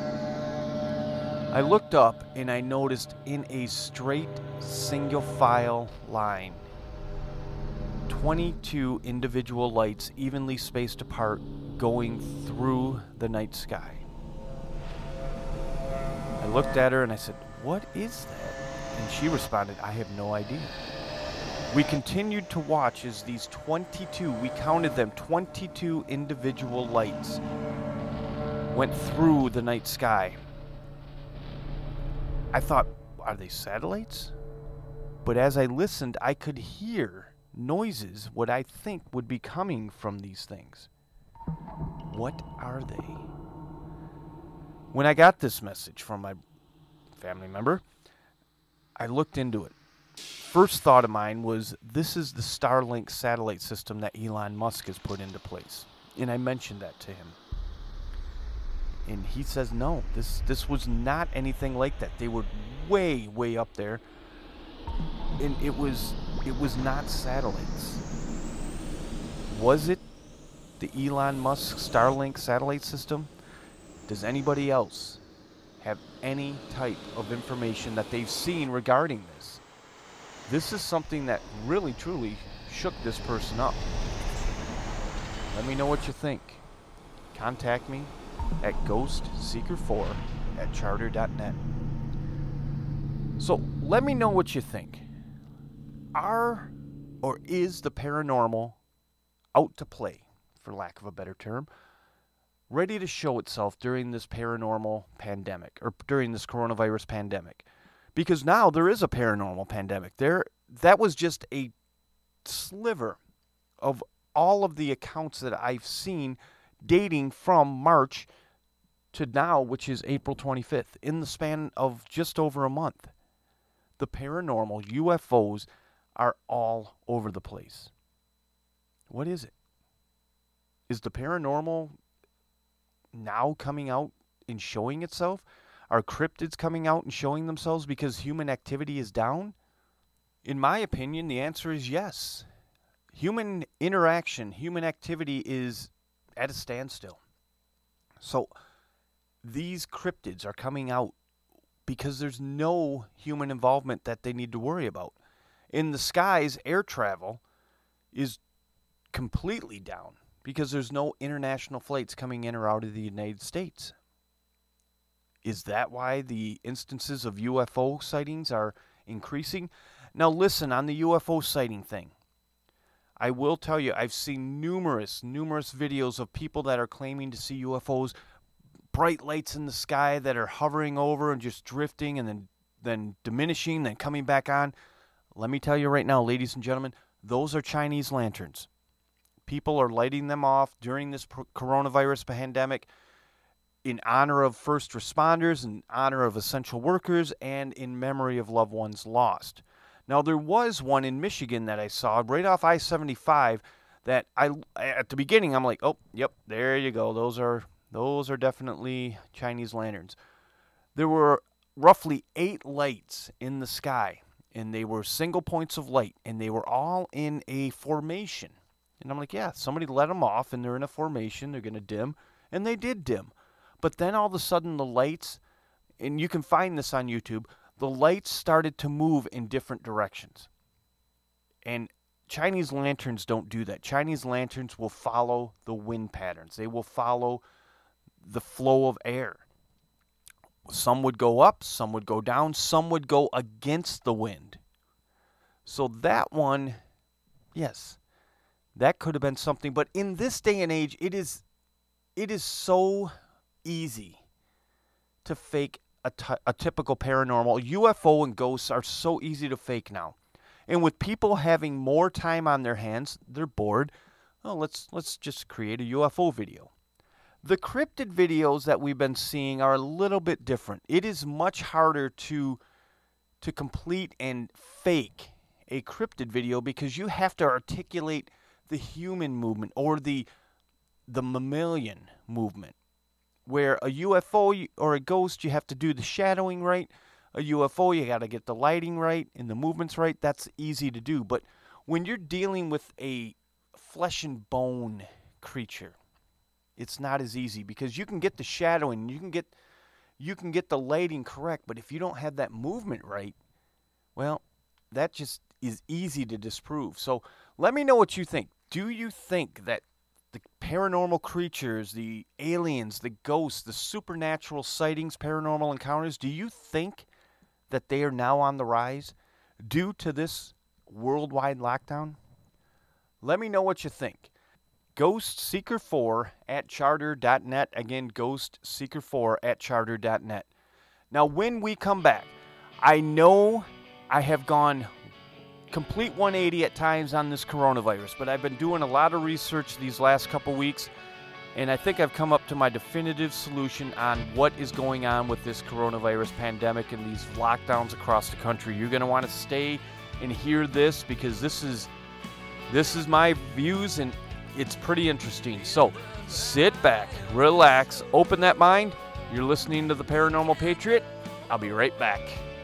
I looked up and I noticed in a straight single file line, twenty-two individual lights evenly spaced apart going through the night sky. I looked at her and I said, what is that? And she responded, I have no idea. We continued to watch as these twenty-two, we counted them, twenty-two individual lights went through the night sky. I thought, are they satellites? But as I listened, I could hear noises, what I think would be coming from these things. What are they? When I got this message from my family member, I looked into it. First thought of mine was, this is the Starlink satellite system that Elon Musk has put into place. And I mentioned that to him. And he says, no, this this was not anything like that. They were way, way up there. And it was it was not satellites. Was it the Elon Musk Starlink satellite system? Does anybody else have any type of information that they've seen regarding this? This is something that really, truly shook this person up. Let me know what you think. Contact me at ghost seeker four at charter dot net. So let me know what you think. Are or is the paranormal out to play, for lack of a better term, ready to show itself during this paranormal pandemic, or during this coronavirus pandemic? Because now there is a paranormal pandemic. There, that was just a sliver of all of the accounts that I've seen dating from March to now, which is April twenty-fifth, in the span of just over a month. The paranormal U F Os are all over the place. What is it? Is the paranormal now coming out and showing itself? Are cryptids coming out and showing themselves because human activity is down? In my opinion, the answer is yes. Human interaction, human activity is at a standstill. So these cryptids are coming out because there's no human involvement that they need to worry about. In the skies, air travel is completely down because there's no international flights coming in or out of the United States. Is that why the instances of U F O sightings are increasing? Now listen, on the U F O sighting thing, I will tell you, I've seen numerous, numerous videos of people that are claiming to see U F Os, bright lights in the sky that are hovering over and just drifting and then, then diminishing, then coming back on. Let me tell you right now, ladies and gentlemen, those are Chinese lanterns. People are lighting them off during this coronavirus pandemic in honor of first responders, in honor of essential workers, and in memory of loved ones lost. Now, there was one in Michigan that I saw right off I seventy-five that I, at the beginning, I'm like, oh, yep, there you go. Those are those are definitely Chinese lanterns. There were roughly eight lights in the sky, and they were single points of light, and they were all in a formation. And I'm like, yeah, somebody let them off, and they're in a formation. They're going to dim, and they did dim. But then all of a sudden, the lights, and you can find this on YouTube, the lights started to move in different directions. And Chinese lanterns don't do that. Chinese lanterns will follow the wind patterns. They will follow the flow of air. Some would go up, some would go down, some would go against the wind. So that one, yes, that could have been something. But in this day and age, it is, it is so easy to fake A, t- a typical paranormal. U F O and ghosts are so easy to fake now. And with people having more time on their hands, they're bored. Oh, let's let's just create a U F O video. The cryptid videos that we've been seeing are a little bit different. It is much harder to to complete and fake a cryptid video because you have to articulate the human movement or the the mammalian movement. Where a U F O or a ghost, you have to do the shadowing right. A U F O, you got to get the lighting right and the movements right. That's easy to do. But when you're dealing with a flesh and bone creature, it's not as easy because you can get the shadowing, you can get you can get the lighting correct, but if you don't have that movement right, well, that just is easy to disprove. So let me know what you think. Do you think that the paranormal creatures, the aliens, the ghosts, the supernatural sightings, paranormal encounters, do you think that they are now on the rise due to this worldwide lockdown? Let me know what you think. Ghost Seeker four at charter dot net. Again, Ghost Seeker four at charter dot net. Now, when we come back, I know I have gone complete one eighty at times on this coronavirus, but I've been doing a lot of research these last couple weeks, and I think I've come up to my definitive solution on what is going on with this coronavirus pandemic and these lockdowns across the country. You're going to want to stay and hear this because this is this is my views, and it's pretty interesting. So sit back, relax, open that mind. You're listening to The Paranormal Patriot. I'll be right back.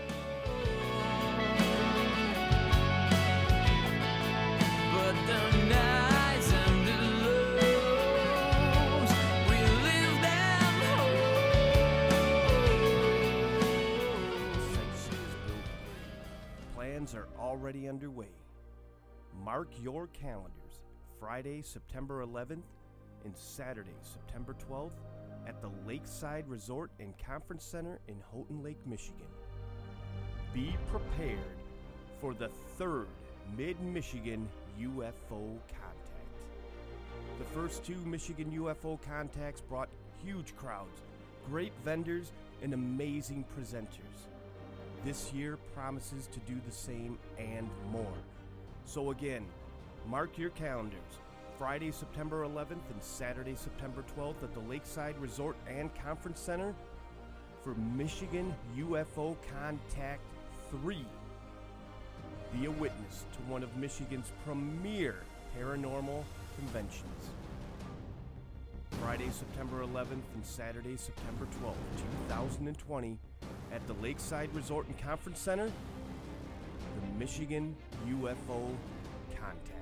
Are already underway. Mark your calendars. Friday, September eleventh and Saturday, September twelfth at the Lakeside Resort and Conference Center in Houghton Lake, Michigan. Be prepared for the third Mid-Michigan U F O Contact. The first two Michigan U F O Contacts brought huge crowds, great vendors, and amazing presenters. This year promises to do the same and more. So again, mark your calendars. Friday, September eleventh and Saturday, September twelfth at the Lakeside Resort and Conference Center for Michigan U F O Contact three. Be a witness to one of Michigan's premier paranormal conventions. Friday, September eleventh and Saturday, September twelfth, two thousand twenty, at the Lakeside Resort and Conference Center, the Michigan U F O Contact.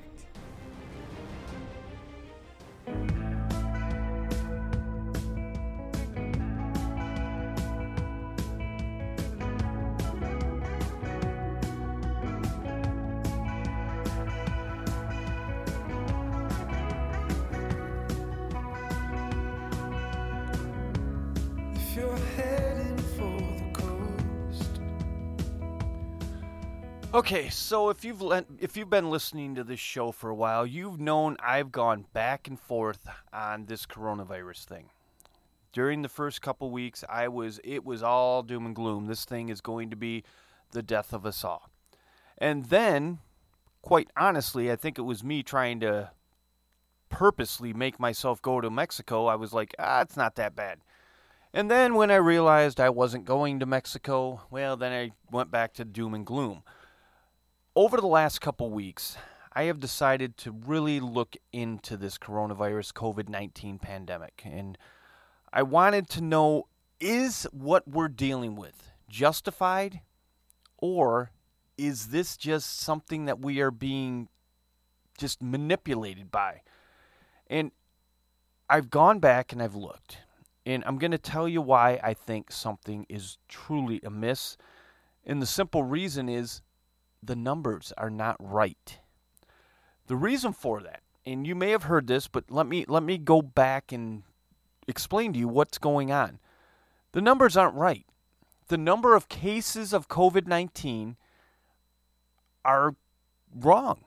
Okay, so if you've le- if you've been listening to this show for a while, you've known I've gone back and forth on this coronavirus thing. During the first couple weeks, I was it was all doom and gloom. This thing is going to be the death of us all. And then, quite honestly, I think it was me trying to purposely make myself go to Mexico. I was like, ah, it's not that bad. And then when I realized I wasn't going to Mexico, well, then I went back to doom and gloom. Over the last couple weeks, I have decided to really look into this coronavirus covid nineteen pandemic. And I wanted to know, is what we're dealing with justified? Or is this just something that we are being just manipulated by? And I've gone back and I've looked. And I'm going to tell you why I think something is truly amiss. And the simple reason is, the numbers are not right. The reason for that, and you may have heard this, but let me let me go back and explain to you what's going on. The numbers aren't right. The number of cases of covid nineteen are wrong.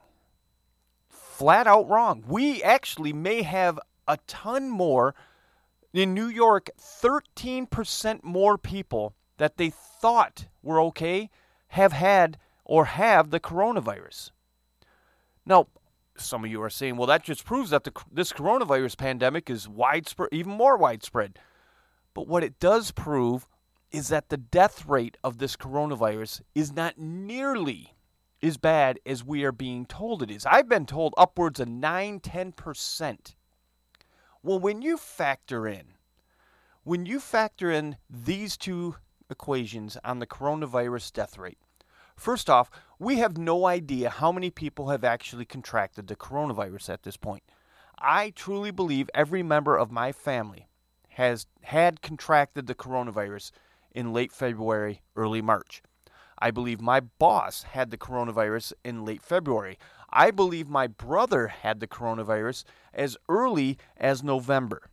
Flat out wrong. We actually may have a ton more. In New York, thirteen percent more people that they thought were okay have had or have the coronavirus. Now, some of you are saying, well, that just proves that the, this coronavirus pandemic is widespread, even more widespread. But what it does prove is that the death rate of this coronavirus is not nearly as bad as we are being told it is. I've been told upwards of nine to ten percent. Well, when you factor in, when you factor in these two equations on the coronavirus death rate, first off, we have no idea how many people have actually contracted the coronavirus at this point. I truly believe every member of my family has had contracted the coronavirus in late February, early March. I believe my boss had the coronavirus in late February. I believe my brother had the coronavirus as early as November.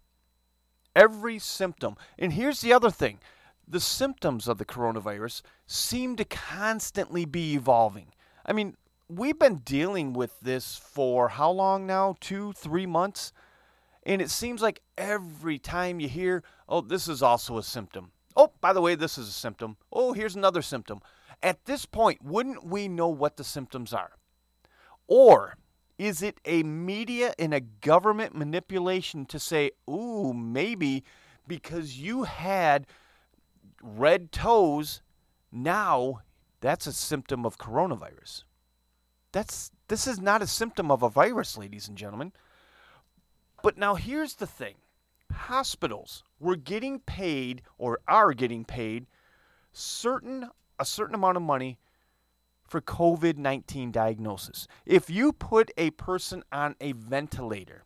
Every symptom. And here's the other thing. The symptoms of the coronavirus seem to constantly be evolving. I mean, we've been dealing with this for how long now? Two, three months? And it seems like every time you hear, oh, this is also a symptom. Oh, by the way, this is a symptom. Oh, here's another symptom. At this point, wouldn't we know what the symptoms are? Or is it a media and a government manipulation to say, ooh, maybe because you had red toes, now that's a symptom of coronavirus? That's this is not a symptom of a virus, ladies and gentlemen. But now here's the thing. Hospitals were getting paid or are getting paid certain a certain amount of money for covid nineteen diagnosis. If you put a person on a ventilator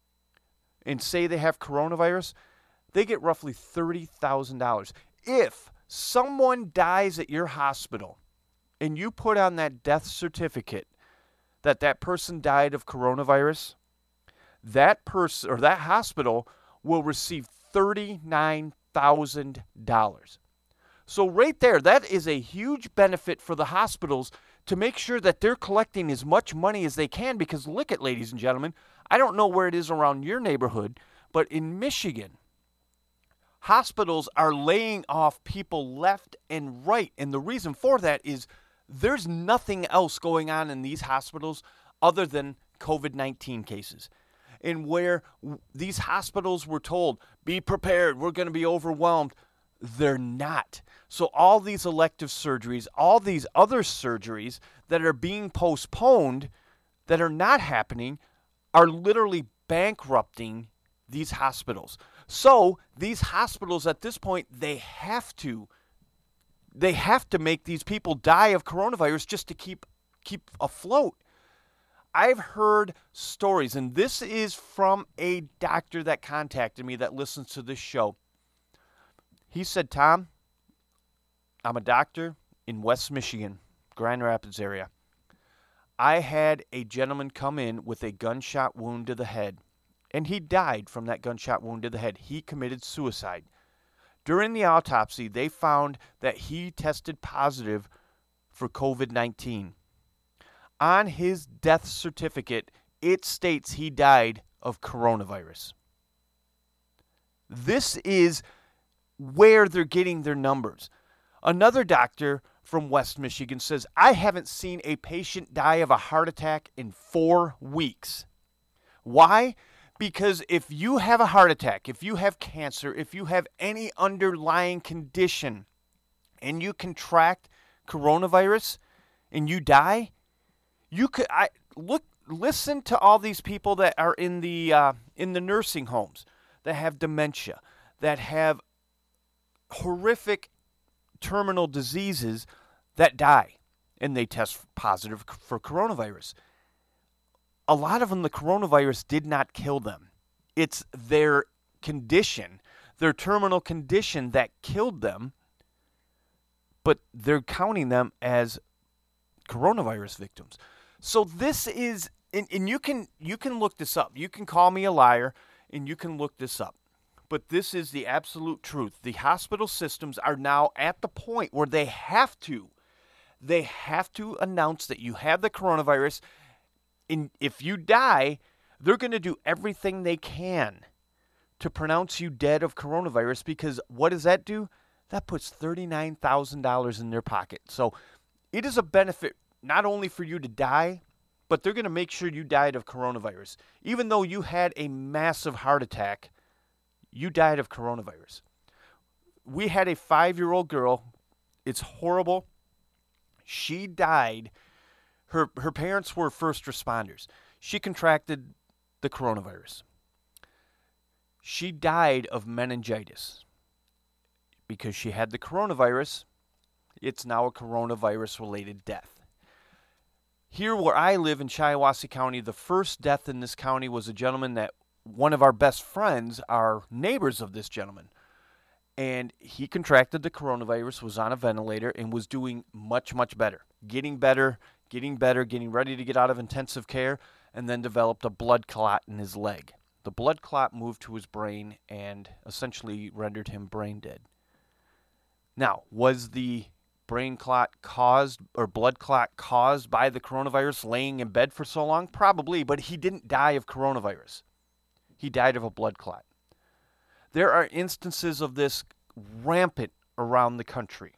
and say they have coronavirus, they get roughly thirty thousand dollars. If someone dies at your hospital and you put on that death certificate that that person died of coronavirus, that person or that hospital will receive thirty-nine thousand dollars. So right there, that is a huge benefit for the hospitals to make sure that they're collecting as much money as they can, because look at, ladies and gentlemen, I don't know where it is around your neighborhood, but in Michigan, hospitals are laying off people left and right. And the reason for that is there's nothing else going on in these hospitals other than covid nineteen cases. And where w- these hospitals were told, be prepared, we're going to be overwhelmed, they're not. So all these elective surgeries, all these other surgeries that are being postponed, that are not happening, are literally bankrupting these hospitals. So these hospitals at this point, they have to, they have to make these people die of coronavirus just to keep keep afloat. I've heard stories, and this is from a doctor that contacted me that listens to this show. He said, Tom, I'm a doctor in West Michigan, Grand Rapids area. I had a gentleman come in with a gunshot wound to the head, and he died from that gunshot wound to the head. He committed suicide. During the autopsy, they found that he tested positive for covid nineteen. On his death certificate, it states he died of coronavirus. This is where they're getting their numbers. Another doctor from West Michigan says, I haven't seen a patient die of a heart attack in four weeks. Why? Because if you have a heart attack, if you have cancer, if you have any underlying condition, and you contract coronavirus and you die, you could I look listen to all these people that are in the uh, in the nursing homes that have dementia, that have horrific terminal diseases that die, and they test positive for coronavirus. A lot of them, the coronavirus did not kill them. It's their condition, their terminal condition that killed them, but they're counting them as coronavirus victims. So this is, and, and you can you can look this up. You can call me a liar, and you can look this up. But this is the absolute truth. The hospital systems are now at the point where they have to, they have to announce that you have the coronavirus. And if you die, they're going to do everything they can to pronounce you dead of coronavirus, because what does that do? That puts thirty-nine thousand dollars in their pocket. So it is a benefit not only for you to die, but they're going to make sure you died of coronavirus. Even though you had a massive heart attack, you died of coronavirus. We had a five-year-old girl. It's horrible. She died. Her her parents were first responders. She contracted the coronavirus. She died of meningitis because she had the coronavirus. It's now a coronavirus-related death. Here where I live in Shiawassee County, the first death in this county was a gentleman that one of our best friends are neighbors of this gentleman. And he contracted the coronavirus, was on a ventilator, and was doing much, much better. Getting better, getting better, getting ready to get out of intensive care, and then developed a blood clot in his leg. The blood clot moved to his brain and essentially rendered him brain dead. Now, was the brain clot caused, or blood clot caused by the coronavirus laying in bed for so long? Probably, but he didn't die of coronavirus. He died of a blood clot. There are instances of this rampant around the country.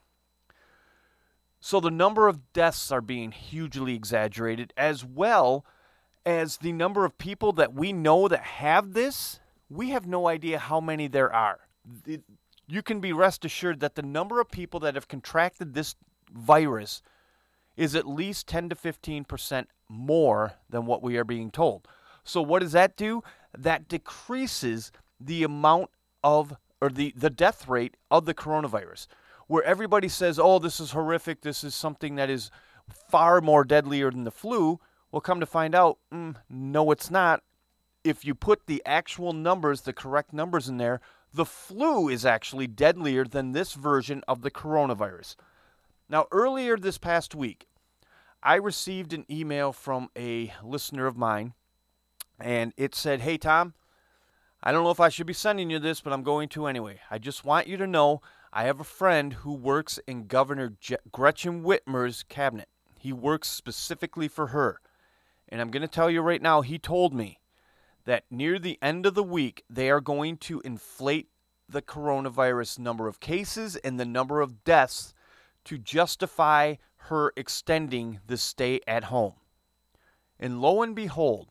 So the number of deaths are being hugely exaggerated, as well as the number of people that we know that have this. We have no idea how many there are. You can be rest assured that the number of people that have contracted this virus is at least ten to fifteen percent more than what we are being told. So what does that do? That decreases the amount of, or the, the death rate of the coronavirus. Where everybody says, oh, this is horrific, this is something that is far more deadlier than the flu. Well, come to find out, mm, no, it's not. If you put the actual numbers, the correct numbers in there, the flu is actually deadlier than this version of the coronavirus. Now, earlier this past week, I received an email from a listener of mine, and it said, hey, Tom, I don't know if I should be sending you this, but I'm going to anyway. I just want you to know I have a friend who works in Governor Je- Gretchen Whitmer's cabinet. He works specifically for her. And I'm going to tell you right now, he told me that near the end of the week, they are going to inflate the coronavirus number of cases and the number of deaths to justify her extending the stay at home. And lo and behold,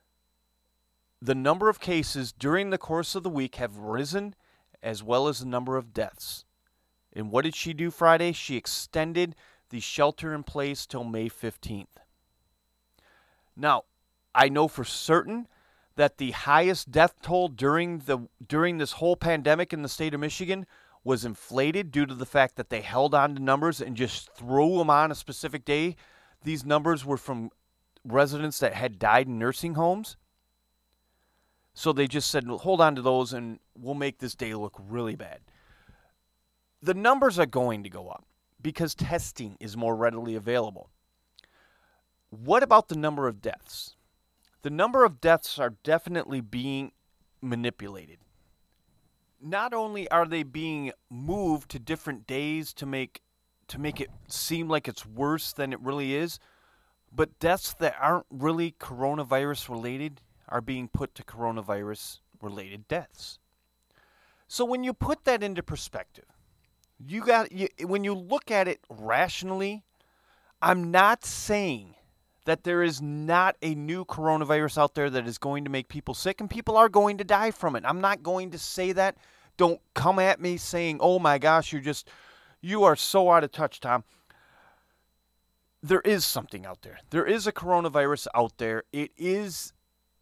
the number of cases during the course of the week have risen, as well as the number of deaths. And what did she do Friday? She extended the shelter in place till May fifteenth. Now, I know for certain that the highest death toll during the during this whole pandemic in the state of Michigan was inflated due to the fact that they held on to numbers and just threw them on a specific day. These numbers were from residents that had died in nursing homes. So they just said, well, hold on to those and we'll make this day look really bad. The numbers are going to go up because testing is more readily available. What about the number of deaths? The number of deaths are definitely being manipulated. Not only are they being moved to different days to make to make it seem like it's worse than it really is, but deaths that aren't really coronavirus related are being put to coronavirus related deaths. So when you put that into perspective, you got you, when you look at it rationally, I'm not saying that there is not a new coronavirus out there that is going to make people sick, and people are going to die from it. I'm not going to say that. Don't come at me saying, oh my gosh, you're just, you are so out of touch, Tom. There is something out there. There is a coronavirus out there. It is,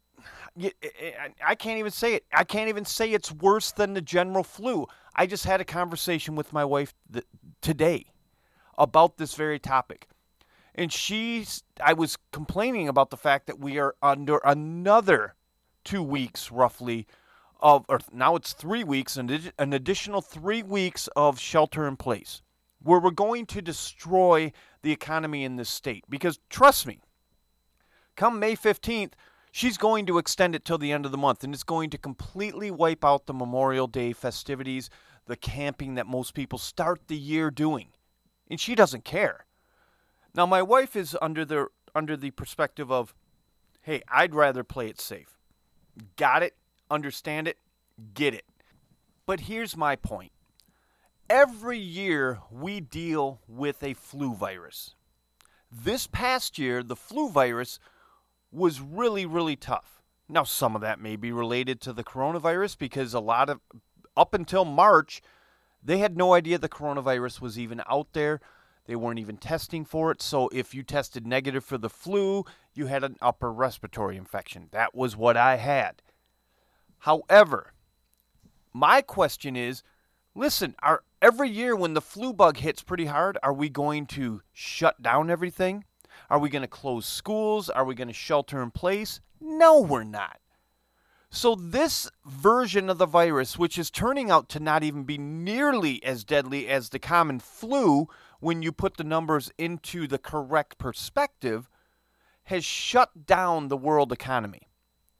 I can't even say it. I can't even say it's worse than the general flu. I just had a conversation with my wife th- today about this very topic. And she's, I was complaining about the fact that we are under another two weeks roughly of, or now it's three weeks, and an additional three weeks of shelter in place, where we're going to destroy the economy in this state. Because trust me, come May fifteenth, she's going to extend it till the end of the month, and it's going to completely wipe out the Memorial Day festivities, the camping that most people start the year doing. And she doesn't care. Now, my wife is under the under the perspective of, hey, I'd rather play it safe. Got it, understand it, get it. But here's my point. Every year we deal with a flu virus. This past year, the flu virus was really, really tough. Now, some of that may be related to the coronavirus because a lot of, up until March, they had no idea the coronavirus was even out there. They weren't even testing for it. So if you tested negative for the flu, you had an upper respiratory infection. That was what I had. However, my question is, listen, are every year when the flu bug hits pretty hard, are we going to shut down everything? Are we going to close schools? Are we going to shelter in place? No, we're not. So this version of the virus, which is turning out to not even be nearly as deadly as the common flu when you put the numbers into the correct perspective, has shut down the world economy.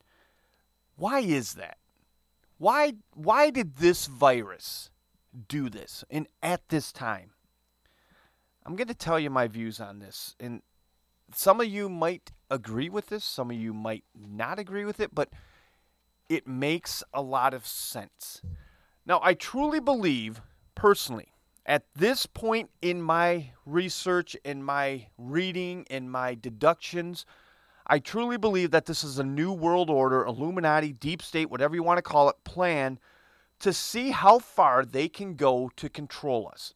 Why is that? Why, why did this virus do this and at this time? I'm going to tell you my views on this. And some of you might agree with this. Some of you might not agree with it. But it makes a lot of sense. Now, I truly believe, personally, at this point in my research, in my reading, in my deductions, I truly believe that this is a new world order, Illuminati, deep state, whatever you want to call it, plan to see how far they can go to control us.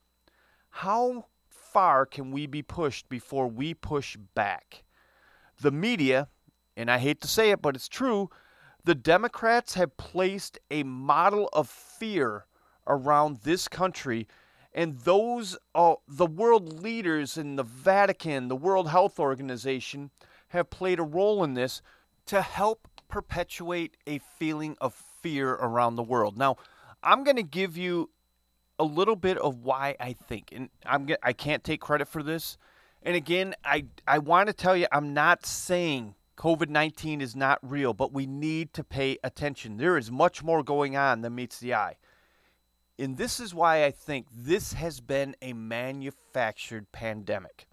How far can we be pushed before we push back? The media, and I hate to say it, but it's true, the Democrats have placed a model of fear around this country, and those, uh, the world leaders in the Vatican, the World Health Organization, have played a role in this to help perpetuate a feeling of fear around the world. Now, I'm going to give you a little bit of why I think, and I'm get, I can't take credit for this. And again, I, I want to tell you, I'm not saying covid nineteen is not real, but we need to pay attention. There is much more going on than meets the eye. And this is why I think this has been a manufactured pandemic.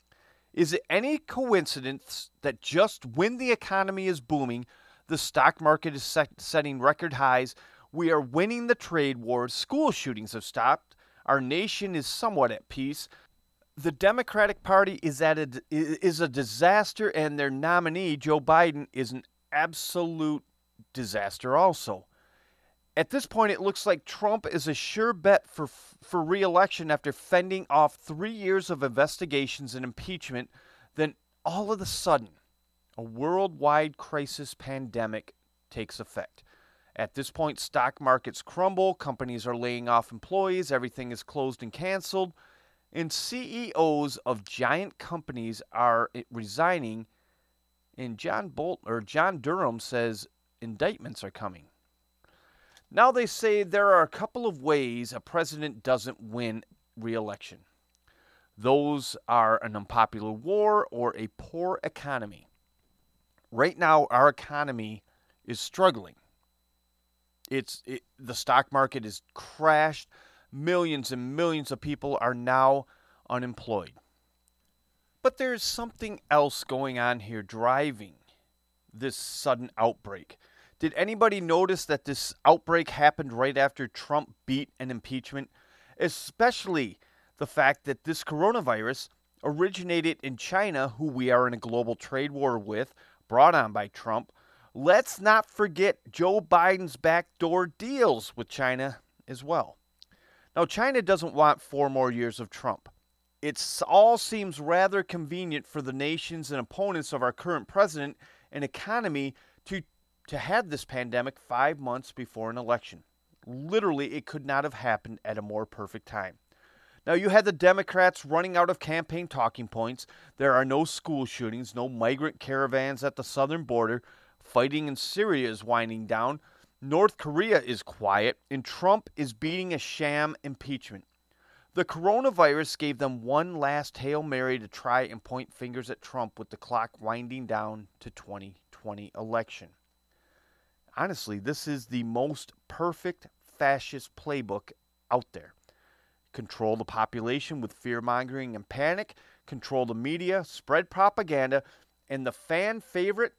Is it any coincidence that just when the economy is booming, the stock market is set, setting record highs, we are winning the trade wars, school shootings have stopped, our nation is somewhat at peace, the Democratic Party is at a, is a disaster, and their nominee, Joe Biden, is an absolute disaster also. At this point, it looks like Trump is a sure bet for for re-election after fending off three years of investigations and impeachment. Then all of a sudden, a worldwide crisis pandemic takes effect. At this point, stock markets crumble, companies are laying off employees, everything is closed and canceled, and C E Os of giant companies are resigning, and John Bolt or John Durham says indictments are coming. Now they say there are a couple of ways a president doesn't win re-election. Those are an unpopular war or a poor economy. Right now, our economy is struggling. It's it, the stock market is crashed. Millions and millions of people are now unemployed. But there's something else going on here driving this sudden outbreak. Did anybody notice that this outbreak happened right after Trump beat an impeachment? Especially the fact that this coronavirus originated in China, who we are in a global trade war with, brought on by Trump. Let's not forget Joe Biden's backdoor deals with China as well. Now, China doesn't want four more years of Trump. It all seems rather convenient for the nations and opponents of our current president and economy to, to have this pandemic five months before an election. Literally, it could not have happened at a more perfect time. Now, you had the Democrats running out of campaign talking points. There are no school shootings, no migrant caravans at the southern border. Fighting in Syria is winding down. North Korea is quiet, and Trump is beating a sham impeachment. The coronavirus gave them one last Hail Mary to try and point fingers at Trump with the clock winding down to twenty twenty election. Honestly, this is the most perfect fascist playbook out there. Control the population with fear-mongering and panic, control the media, spread propaganda, and the fan favorite,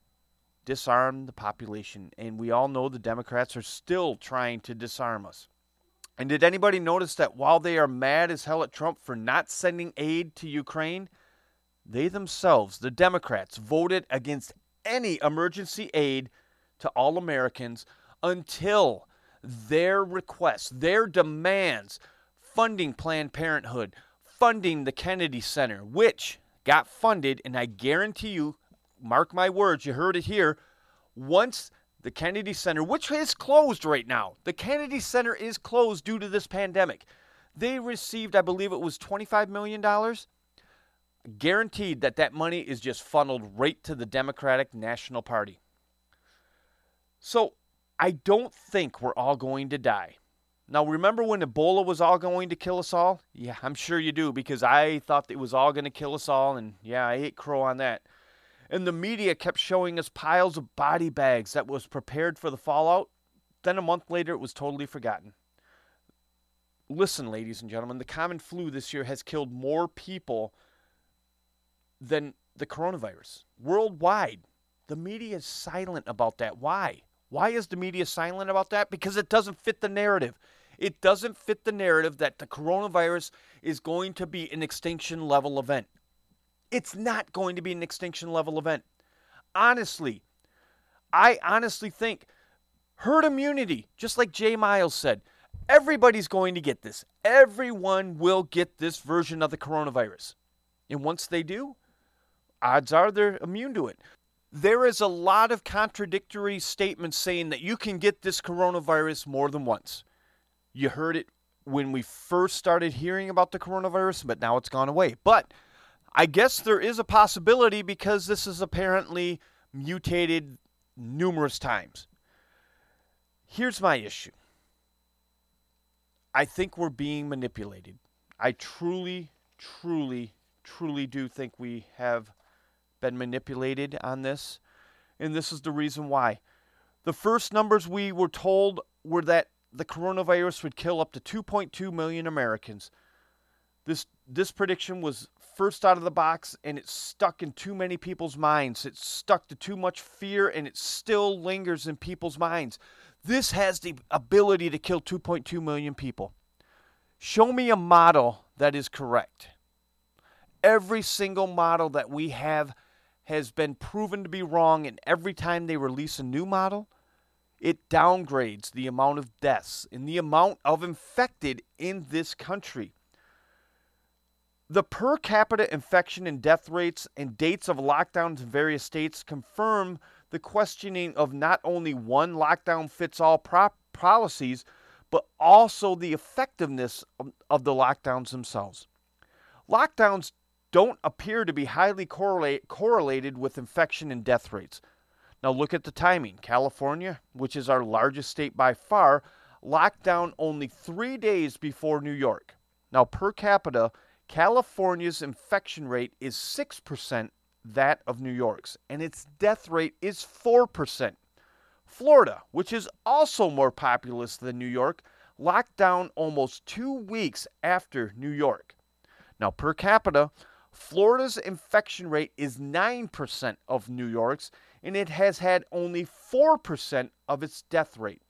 disarm the population. And we all know the Democrats are still trying to disarm us. And did anybody notice that while they are mad as hell at Trump for not sending aid to Ukraine, they themselves, the Democrats, voted against any emergency aid to all Americans until their requests, their demands, funding Planned Parenthood, funding the Kennedy Center, which got funded, and I guarantee you, mark my words, you heard it here, once the Kennedy Center, which is closed right now, the Kennedy Center is closed due to this pandemic. They received, I believe it was twenty-five million dollars. Guaranteed that that money is just funneled right to the Democratic National Party. So I don't think we're all going to die. Now, remember when Ebola was all going to kill us all? Yeah, I'm sure you do, because I thought it was all going to kill us all, and yeah, I ate crow on that. And the media kept showing us piles of body bags that was prepared for the fallout. Then a month later, it was totally forgotten. Listen, ladies and gentlemen, the common flu this year has killed more people than the coronavirus. Worldwide, the media is silent about that. Why? Why is the media silent about that? Because it doesn't fit the narrative. It doesn't fit the narrative that the coronavirus is going to be an extinction level event. It's not going to be an extinction level event. Honestly, I honestly think herd immunity, just like Jay Miles said, everybody's going to get this. Everyone will get this version of the coronavirus. And once they do, odds are they're immune to it. There is a lot of contradictory statements saying that you can get this coronavirus more than once. You heard it when we first started hearing about the coronavirus, but now it's gone away. But I guess there is a possibility because this is apparently mutated numerous times. Here's my issue. I think we're being manipulated. I truly, truly, truly do think we have been manipulated on this, and this is the reason why. The first numbers we were told were that the coronavirus would kill up to two point two million Americans. This this prediction was first out of the box, and it stuck in too many people's minds. It stuck to too much fear, and it still lingers in people's minds. This has the ability to kill two point two million people. Show me a model that is correct. Every single model that we have has been proven to be wrong, and every time they release a new model, it downgrades the amount of deaths and the amount of infected in this country. The per capita infection and death rates and dates of lockdowns in various states confirm the questioning of not only one lockdown-fits-all prop policies, but also the effectiveness of, of the lockdowns themselves. Lockdowns don't appear to be highly correlate, correlated with infection and death rates. Now look at the timing. California, which is our largest state by far, locked down only three days before New York. Now per capita, California's infection rate is six percent that of New York's, and its death rate is four percent. Florida, which is also more populous than New York, locked down almost two weeks after New York. Now per capita, Florida's infection rate is nine percent of New York's, and it has had only four percent of its death rate.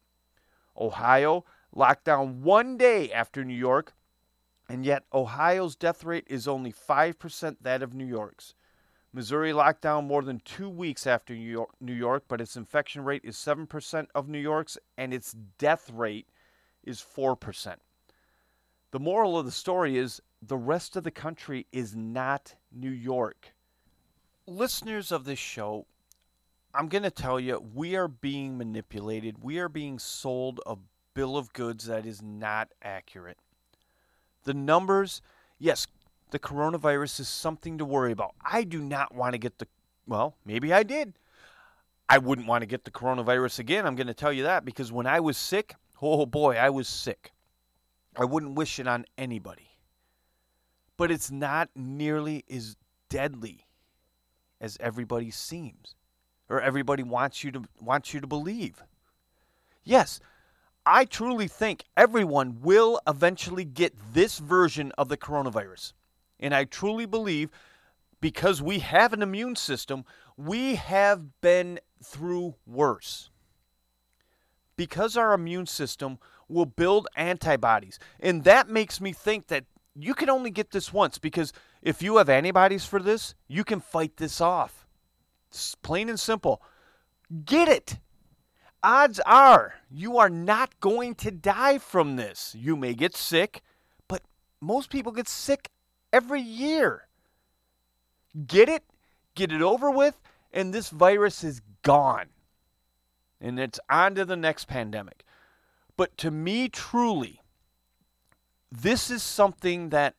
Ohio locked down one day after New York, and yet Ohio's death rate is only five percent that of New York's. Missouri locked down more than two weeks after New York, New York, but its infection rate is seven percent of New York's, and its death rate is four percent. The moral of the story is the rest of the country is not New York. Listeners of this show, I'm going to tell you, we are being manipulated. We are being sold a bill of goods that is not accurate. The numbers, yes, the coronavirus is something to worry about. I do not want to get the, well, maybe I did. I wouldn't want to get the coronavirus again. I'm going to tell you that because when I was sick, oh boy, I was sick. I wouldn't wish it on anybody. But it's not nearly as deadly as everybody seems, or everybody wants you to wants you to believe. Yes, I truly think everyone will eventually get this version of the coronavirus. And I truly believe because we have an immune system, we have been through worse. Because our immune system will build antibodies. And that makes me think that you can only get this once, because if you have antibodies for this, you can fight this off. It's plain and simple. Get it. Odds are you are not going to die from this. You may get sick, but most people get sick every year. Get it, get it over with, and this virus is gone. And it's on to the next pandemic. But to me, truly, this is something that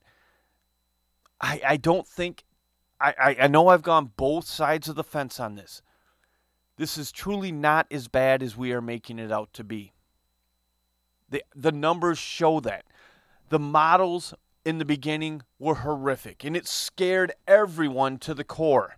I, I don't think, I, I, I know I've gone both sides of the fence on this. This is truly not as bad as we are making it out to be. The, the numbers show that. The models in the beginning were horrific, and it scared everyone to the core.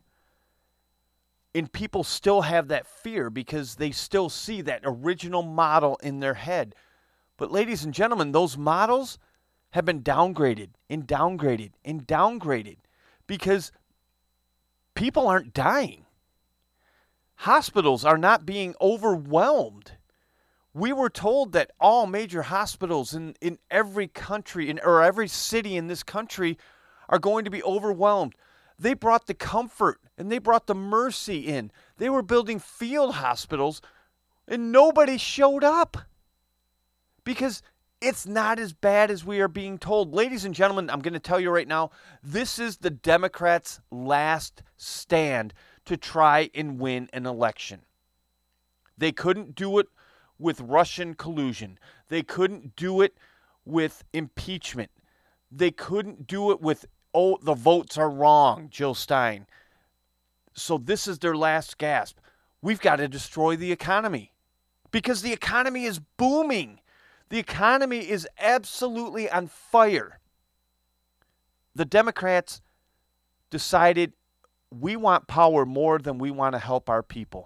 And people still have that fear because they still see that original model in their head. But ladies and gentlemen, those models have been downgraded and downgraded and downgraded because people aren't dying. Hospitals are not being overwhelmed. We were told that all major hospitals in, in every country, in, or every city in this country, are going to be overwhelmed. They brought the comfort and they brought the mercy in. They were building field hospitals and nobody showed up because it's not as bad as we are being told. Ladies and gentlemen, I'm going to tell you right now, this is the Democrats' last stand to try and win an election. They couldn't do it with Russian collusion. They couldn't do it with impeachment. They couldn't do it with, oh, the votes are wrong, Jill Stein. So this is their last gasp. We've got to destroy the economy because the economy is booming. The economy is absolutely on fire. The Democrats decided we want power more than we want to help our people.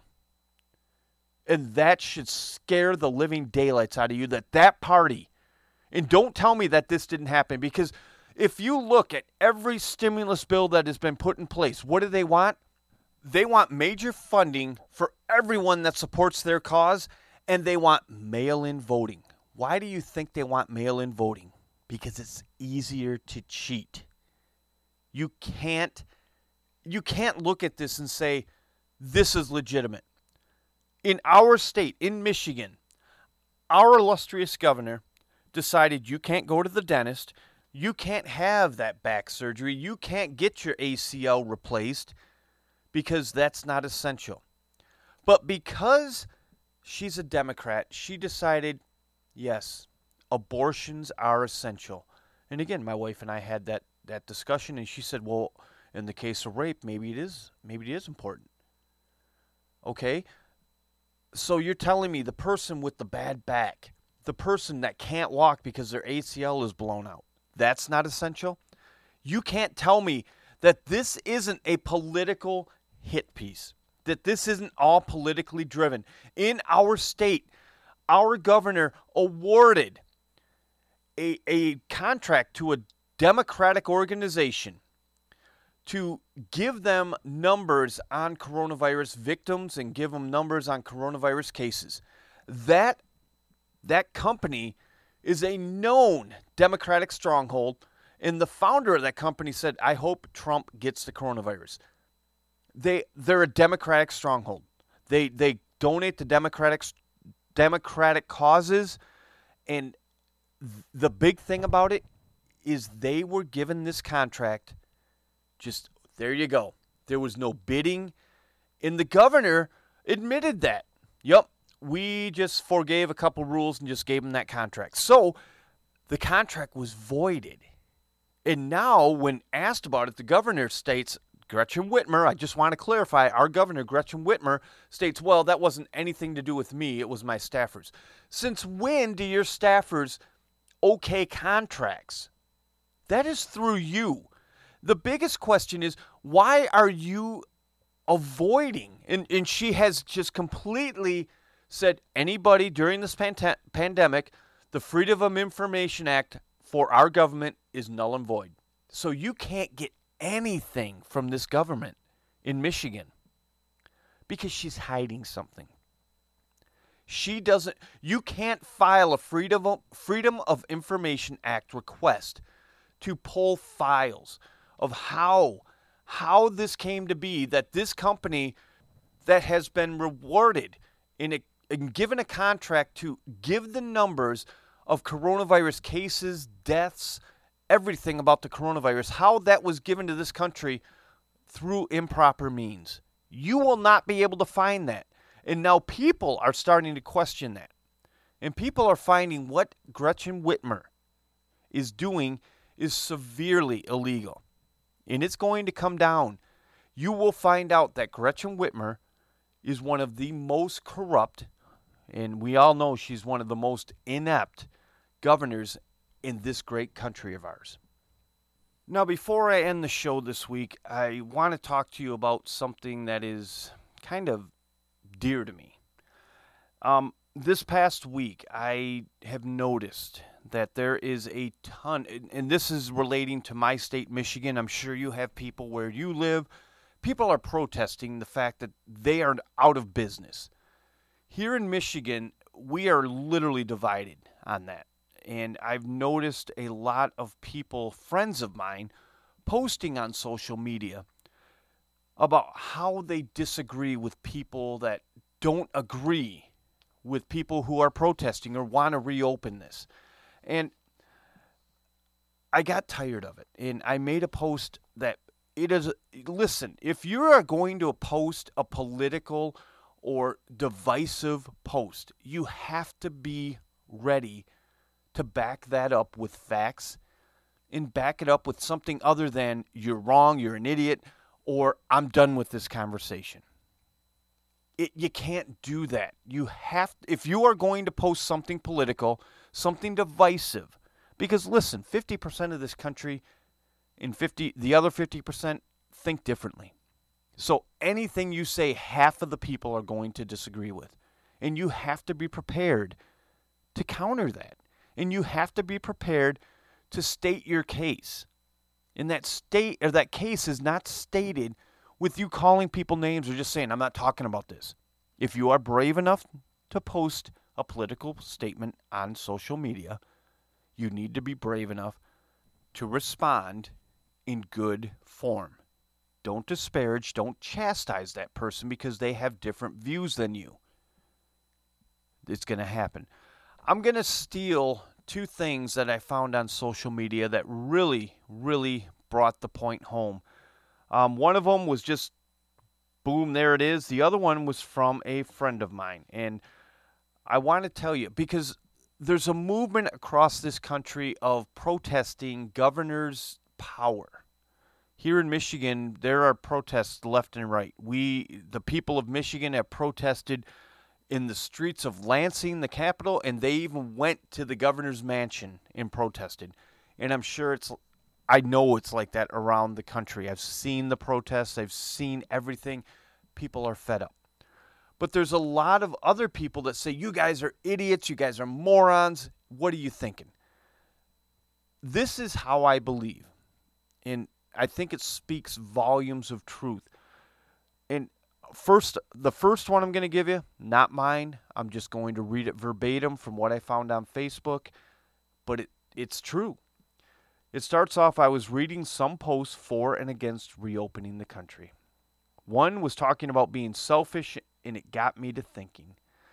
And that should scare the living daylights out of you, that that party, and don't tell me that this didn't happen, because if you look at every stimulus bill that has been put in place, what do they want? They want major funding for everyone that supports their cause, and they want mail-in voting. Why do you think they want mail-in voting? Because it's easier to cheat. You can't, you can't look at this and say, this is legitimate. In our state, in Michigan, our illustrious governor decided you can't go to the dentist, you can't have that back surgery, you can't get your A C L replaced because that's not essential. But because she's a Democrat, she decided, yes, abortions are essential. And again, my wife and I had that, that discussion, and she said, well, in the case of rape, maybe it is, maybe it is important. Okay? So you're telling me the person with the bad back, the person that can't walk because their A C L is blown out, that's not essential? You can't tell me that this isn't a political hit piece, that this isn't all politically driven. In our state, our governor awarded a, a contract to a Democratic organization to give them numbers on coronavirus victims and give them numbers on coronavirus cases. That, that company is a known Democratic stronghold, and the founder of that company said, I hope Trump gets the coronavirus. They, they're a Democratic stronghold. They, they donate to Democratic, Democratic causes, and the big thing about it is they were given this contract. Just, there you go. There was no bidding. And the governor admitted that. Yep, we just forgave a couple rules and just gave him that contract. So the contract was voided. And now when asked about it, the governor states, Gretchen Whitmer, I just want to clarify, our governor, Gretchen Whitmer, states, well, that wasn't anything to do with me. It was my staffers. Since when do your staffers okay contracts? That is through you. The biggest question is, why are you avoiding? And, and she has just completely said, anybody during this panta- pandemic, the Freedom of Information Act for our government is null and void. So you can't get anything from this government in Michigan because she's hiding something. She doesn't, you can't file a Freedom of, Freedom of Information Act request to pull files of how how this came to be that this company that has been rewarded in a, and given a contract to give the numbers of coronavirus cases, deaths, everything about the coronavirus, how that was given to this country through improper means. You will not be able to find that. And now people are starting to question that. And people are finding what Gretchen Whitmer is doing is severely illegal. And it's going to come down. You will find out that Gretchen Whitmer is one of the most corrupt, and we all know she's one of the most inept governors in this great country of ours. Now, before I end the show this week, I want to talk to you about something that is kind of dear to me. Um, this past week, I have noticed that there is a ton, and this is relating to my state, Michigan. I'm sure you have people where you live. People are protesting the fact that they are out of business. Here in Michigan, we are literally divided on that. And I've noticed a lot of people, friends of mine, posting on social media about how they disagree with people that don't agree with people who are protesting or want to reopen this. And I got tired of it. And I made a post that it is, listen, if you are going to post a political or divisive post, you have to be ready to back that up with facts and back it up with something other than you're wrong, you're an idiot, or I'm done with this conversation. It, you can't do that. You have, if you are going to post something political, something divisive, because listen, fifty percent of this country and fifty the other fifty percent think differently. So anything you say, half of the people are going to disagree with. And you have to be prepared to counter that. And you have to be prepared to state your case. And that state or that case is not stated with you calling people names or just saying, I'm not talking about this. If you are brave enough to post a political statement on social media, you need to be brave enough to respond in good form. Don't disparage, don't chastise that person because they have different views than you. It's going to happen. I'm going to steal two things that I found on social media that really, really brought the point home. Um, one of them was just boom, there it is. The other one was from a friend of mine. And I want to tell you, because there's a movement across this country of protesting governors' power. Here in Michigan, there are protests left and right. We, the people of Michigan, have protested in the streets of Lansing, the capital, and they even went to the governor's mansion and protested. And I'm sure it's, I know it's like that around the country. I've seen the protests. I've seen everything. People are fed up. But there's a lot of other people that say, you guys are idiots. You guys are morons. What are you thinking? This is how I believe. And I think it speaks volumes of truth. And first, the first one I'm going to give you, not mine. I'm just going to read it verbatim from what I found on Facebook. But it, it's true. It starts off, I was reading some posts for and against reopening the country. One was talking about being selfish, and it got me to thinking.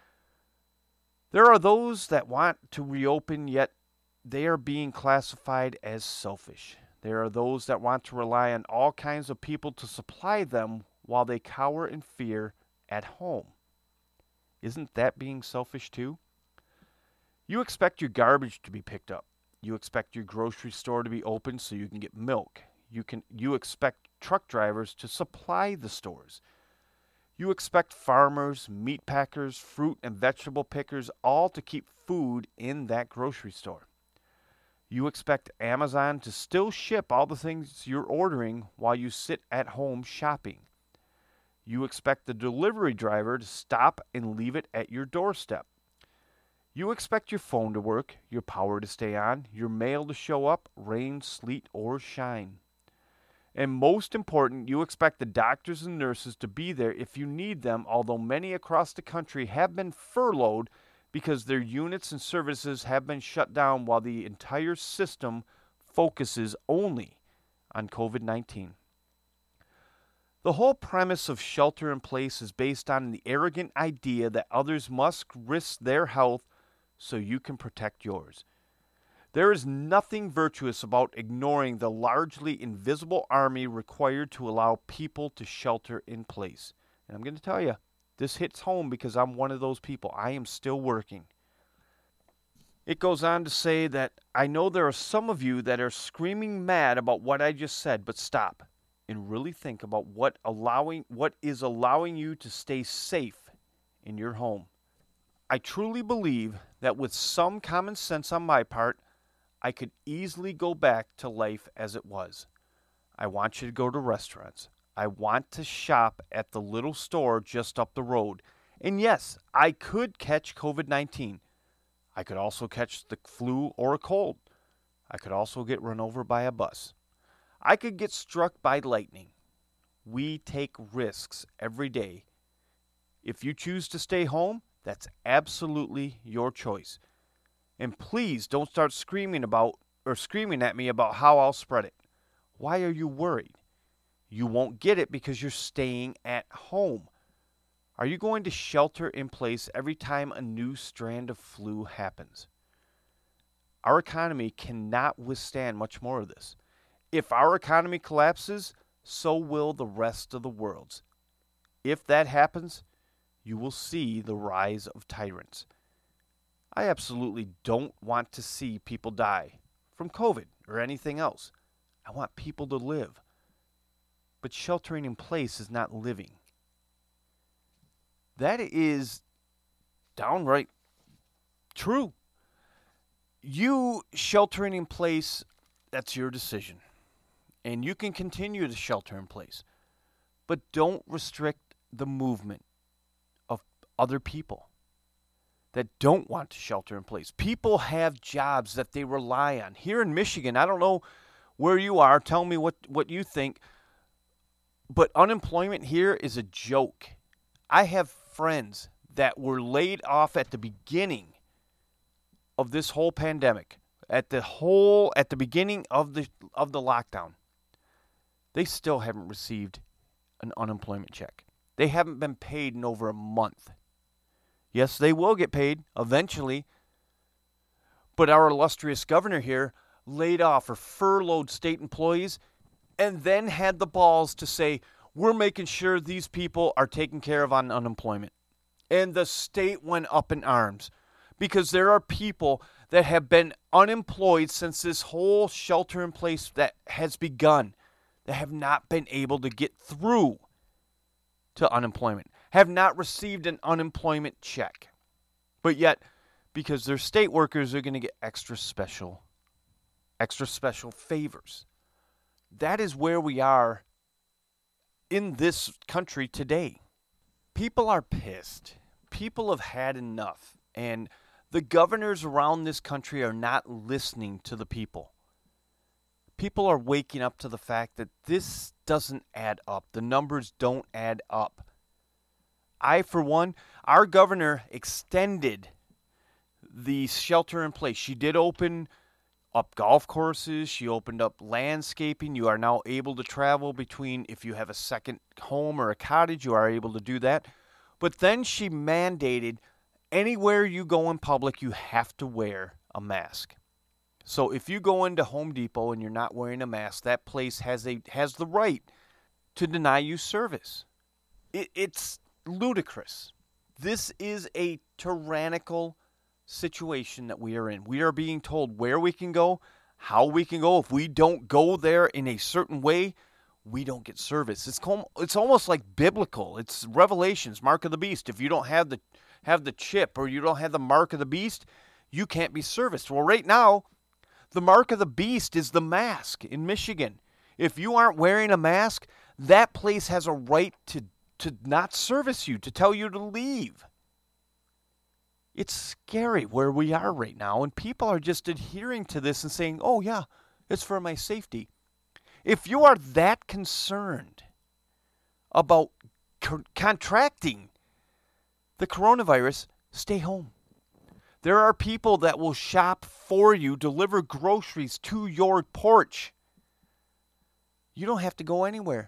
There are those that want to reopen, yet they are being classified as selfish. There are those that want to rely on all kinds of people to supply them while they cower in fear at home. Isn't that being selfish too? You expect your garbage to be picked up. You expect your grocery store to be open so you can get milk. You can you expect truck drivers to supply the stores. You expect farmers, meat packers, fruit and vegetable pickers all to keep food in that grocery store. You expect Amazon to still ship all the things you're ordering while you sit at home shopping. You expect the delivery driver to stop and leave it at your doorstep. You expect your phone to work, your power to stay on, your mail to show up, rain, sleet, or shine. And most important, you expect the doctors and nurses to be there if you need them, although many across the country have been furloughed because their units and services have been shut down while the entire system focuses only on covid nineteen. The whole premise of shelter in place is based on the arrogant idea that others must risk their health so you can protect yours. There is nothing virtuous about ignoring the largely invisible army required to allow people to shelter in place. And I'm going to tell you, this hits home because I'm one of those people. I am still working. It goes on to say that I know there are some of you that are screaming mad about what I just said, but stop and really think about what allowing what is allowing you to stay safe in your home. I truly believe that with some common sense on my part, I could easily go back to life as it was. I want you to go to restaurants. I want to shop at the little store just up the road. And yes, I could catch covid nineteen. I could also catch the flu or a cold. I could also get run over by a bus. I could get struck by lightning. We take risks every day. If you choose to stay home, that's absolutely your choice. And please don't start screaming about or screaming at me about how I'll spread it. Why are you worried? You won't get it because you're staying at home. Are you going to shelter in place every time a new strand of flu happens? Our economy cannot withstand much more of this. If our economy collapses, so will the rest of the world's. If that happens, you will see the rise of tyrants. I absolutely don't want to see people die from COVID or anything else. I want people to live. But sheltering in place is not living. That is downright true. You sheltering in place, that's your decision. And you can continue to shelter in place. But don't restrict the movement of other people that don't want to shelter in place. People have jobs that they rely on. Here in Michigan, I don't know where you are. Tell me what, what you think. But unemployment here is a joke. I have friends that were laid off at the beginning of this whole pandemic, at the whole at the beginning of the of the lockdown. They still haven't received an unemployment check. They haven't been paid in over a month. Yes, they will get paid eventually. But our illustrious governor here laid off or furloughed state employees and then had the balls to say, we're making sure these people are taken care of on unemployment. And the state went up in arms because there are people that have been unemployed since this whole shelter in place that has begun that have not been able to get through to unemployment, have not received an unemployment check. But yet, because they're state workers, they're going to get extra special, extra special favors. That is where we are in this country today. People are pissed. People have had enough. And the governors around this country are not listening to the people. People are waking up to the fact that this doesn't add up. The numbers don't add up. I, for one, our governor extended the shelter in place. She did open up golf courses. She opened up landscaping. You are now able to travel between, if you have a second home or a cottage, you are able to do that. But then she mandated anywhere you go in public, you have to wear a mask. So if you go into Home Depot and you're not wearing a mask, that place has a has the right to deny you service. It, it's ludicrous. This is a tyrannical situation that we are in. We are being told where we can go, how we can go. If we don't go there in a certain way, we don't get service. It's com- it's almost like biblical. It's Revelations, mark of the beast. If you don't have the have the chip or you don't have the mark of the beast, you can't be serviced. Well, right now, the mark of the beast is the mask in Michigan. If you aren't wearing a mask, that place has a right to, to not service you, to tell you to leave. It's scary where we are right now, and people are just adhering to this and saying, oh yeah, it's for my safety. If you are that concerned about co- contracting the coronavirus, stay home. There are people that will shop for you, deliver groceries to your porch. You don't have to go anywhere.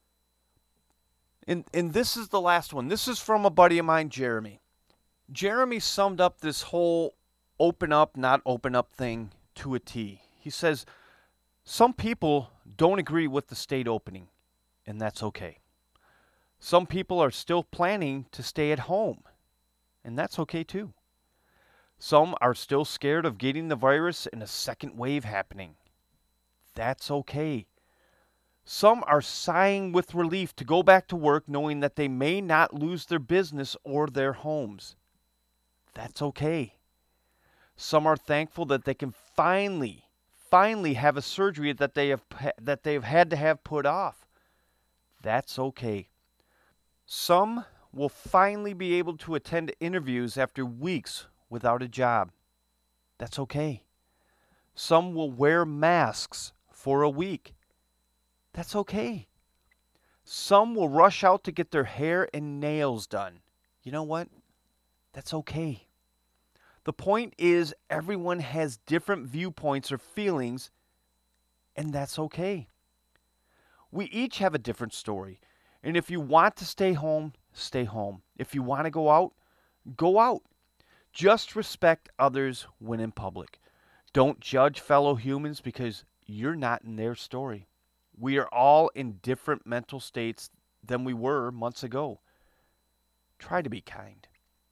And and this is the last one. This is from a buddy of mine, Jeremy. Jeremy summed up this whole open up, not open up thing to a T. He says, some people don't agree with the state opening, and that's okay. Some people are still planning to stay at home, and that's okay too. Some are still scared of getting the virus and a second wave happening. That's okay. Some are sighing with relief to go back to work knowing that they may not lose their business or their homes. That's okay. Some are thankful that they can finally, finally have a surgery that they have that they've had to have put off. That's okay. Some will finally be able to attend interviews after weeks without a job. That's okay. Some will wear masks for a week. That's okay. Some will rush out to get their hair and nails done. You know what? That's okay. The point is, everyone has different viewpoints or feelings, and that's okay. We each have a different story, and if you want to stay home, stay home. If you want to go out, go out. Just respect others when in public. Don't judge fellow humans because you're not in their story. We are all in different mental states than we were months ago. Try to be kind.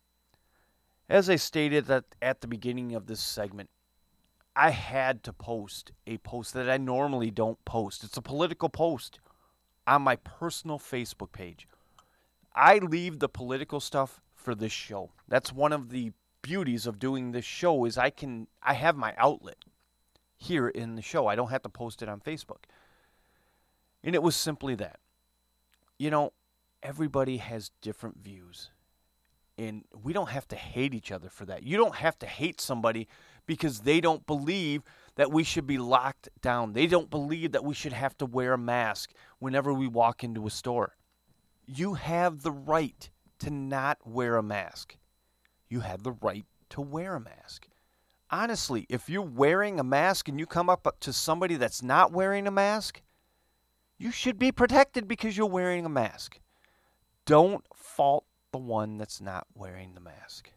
As I stated that at the beginning of this segment, I had to post a post that I normally don't post. It's a political post on my personal Facebook page. I leave the political stuff for this show. That's one of the beauties of doing this show is I can I have my outlet here in the show. I don't have to post it on Facebook. And it was simply that. You know, everybody has different views. And we don't have to hate each other for that. You don't have to hate somebody because they don't believe that we should be locked down. They don't believe that we should have to wear a mask whenever we walk into a store. You have the right to not wear a mask. You have the right to wear a mask. Honestly, if you're wearing a mask and you come up to somebody that's not wearing a mask, you should be protected because you're wearing a mask. Don't fault the one that's not wearing the mask.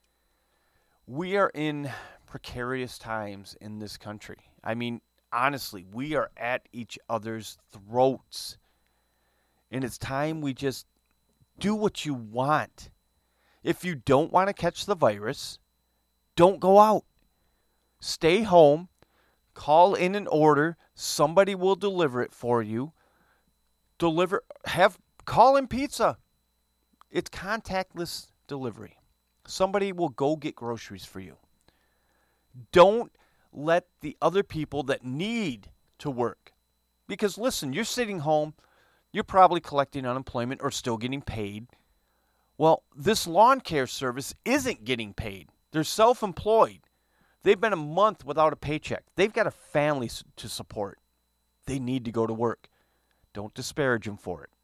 We are in precarious times in this country. I mean, honestly, we are at each other's throats. And it's time we just do what you want. If you don't want to catch the virus, don't go out. Stay home. Call in an order. Somebody will deliver it for you. Deliver, have, call in pizza. It's contactless delivery. Somebody will go get groceries for you. Don't let the other people that need to work. Because listen, you're sitting home, you're probably collecting unemployment or still getting paid. Well, this lawn care service isn't getting paid. They're self-employed. They've been a month without a paycheck. They've got a family to support. They need to go to work. Don't disparage them for it.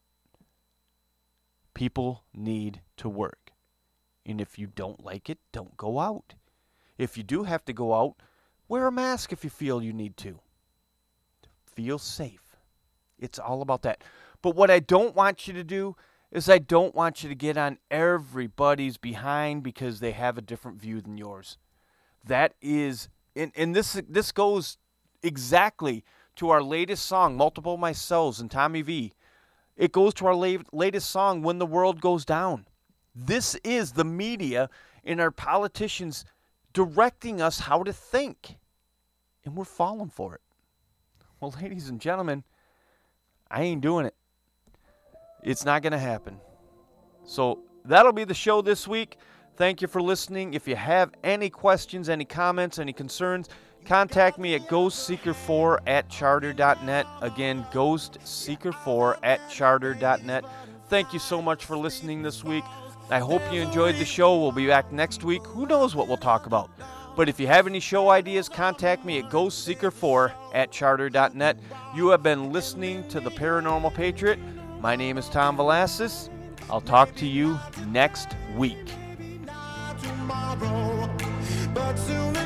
People need to work. And if you don't like it, don't go out. If you do have to go out, wear a mask if you feel you need to. Feel safe. It's all about that. But what I don't want you to do is I don't want you to get on everybody's behind because they have a different view than yours. That is, and, and this this goes exactly to our latest song, Multiple Myselves and Tommy V. It goes to our la- latest song, When the World Goes Down. This is the media and our politicians directing us how to think. And we're falling for it. Well, ladies and gentlemen, I ain't doing it. It's not going to happen. So that'll be the show this week. Thank you for listening. If you have any questions, any comments, any concerns, contact me at ghost seeker four at charter dot net. Again, ghost seeker four at charter dot net. Thank you so much for listening this week. I hope you enjoyed the show. We'll be back next week. Who knows what we'll talk about? But if you have any show ideas, contact me at ghost seeker four at charter dot net. You have been listening to The Paranormal Patriot. My name is Tom Velasquez. I'll talk to you next week. Tomorrow, but soon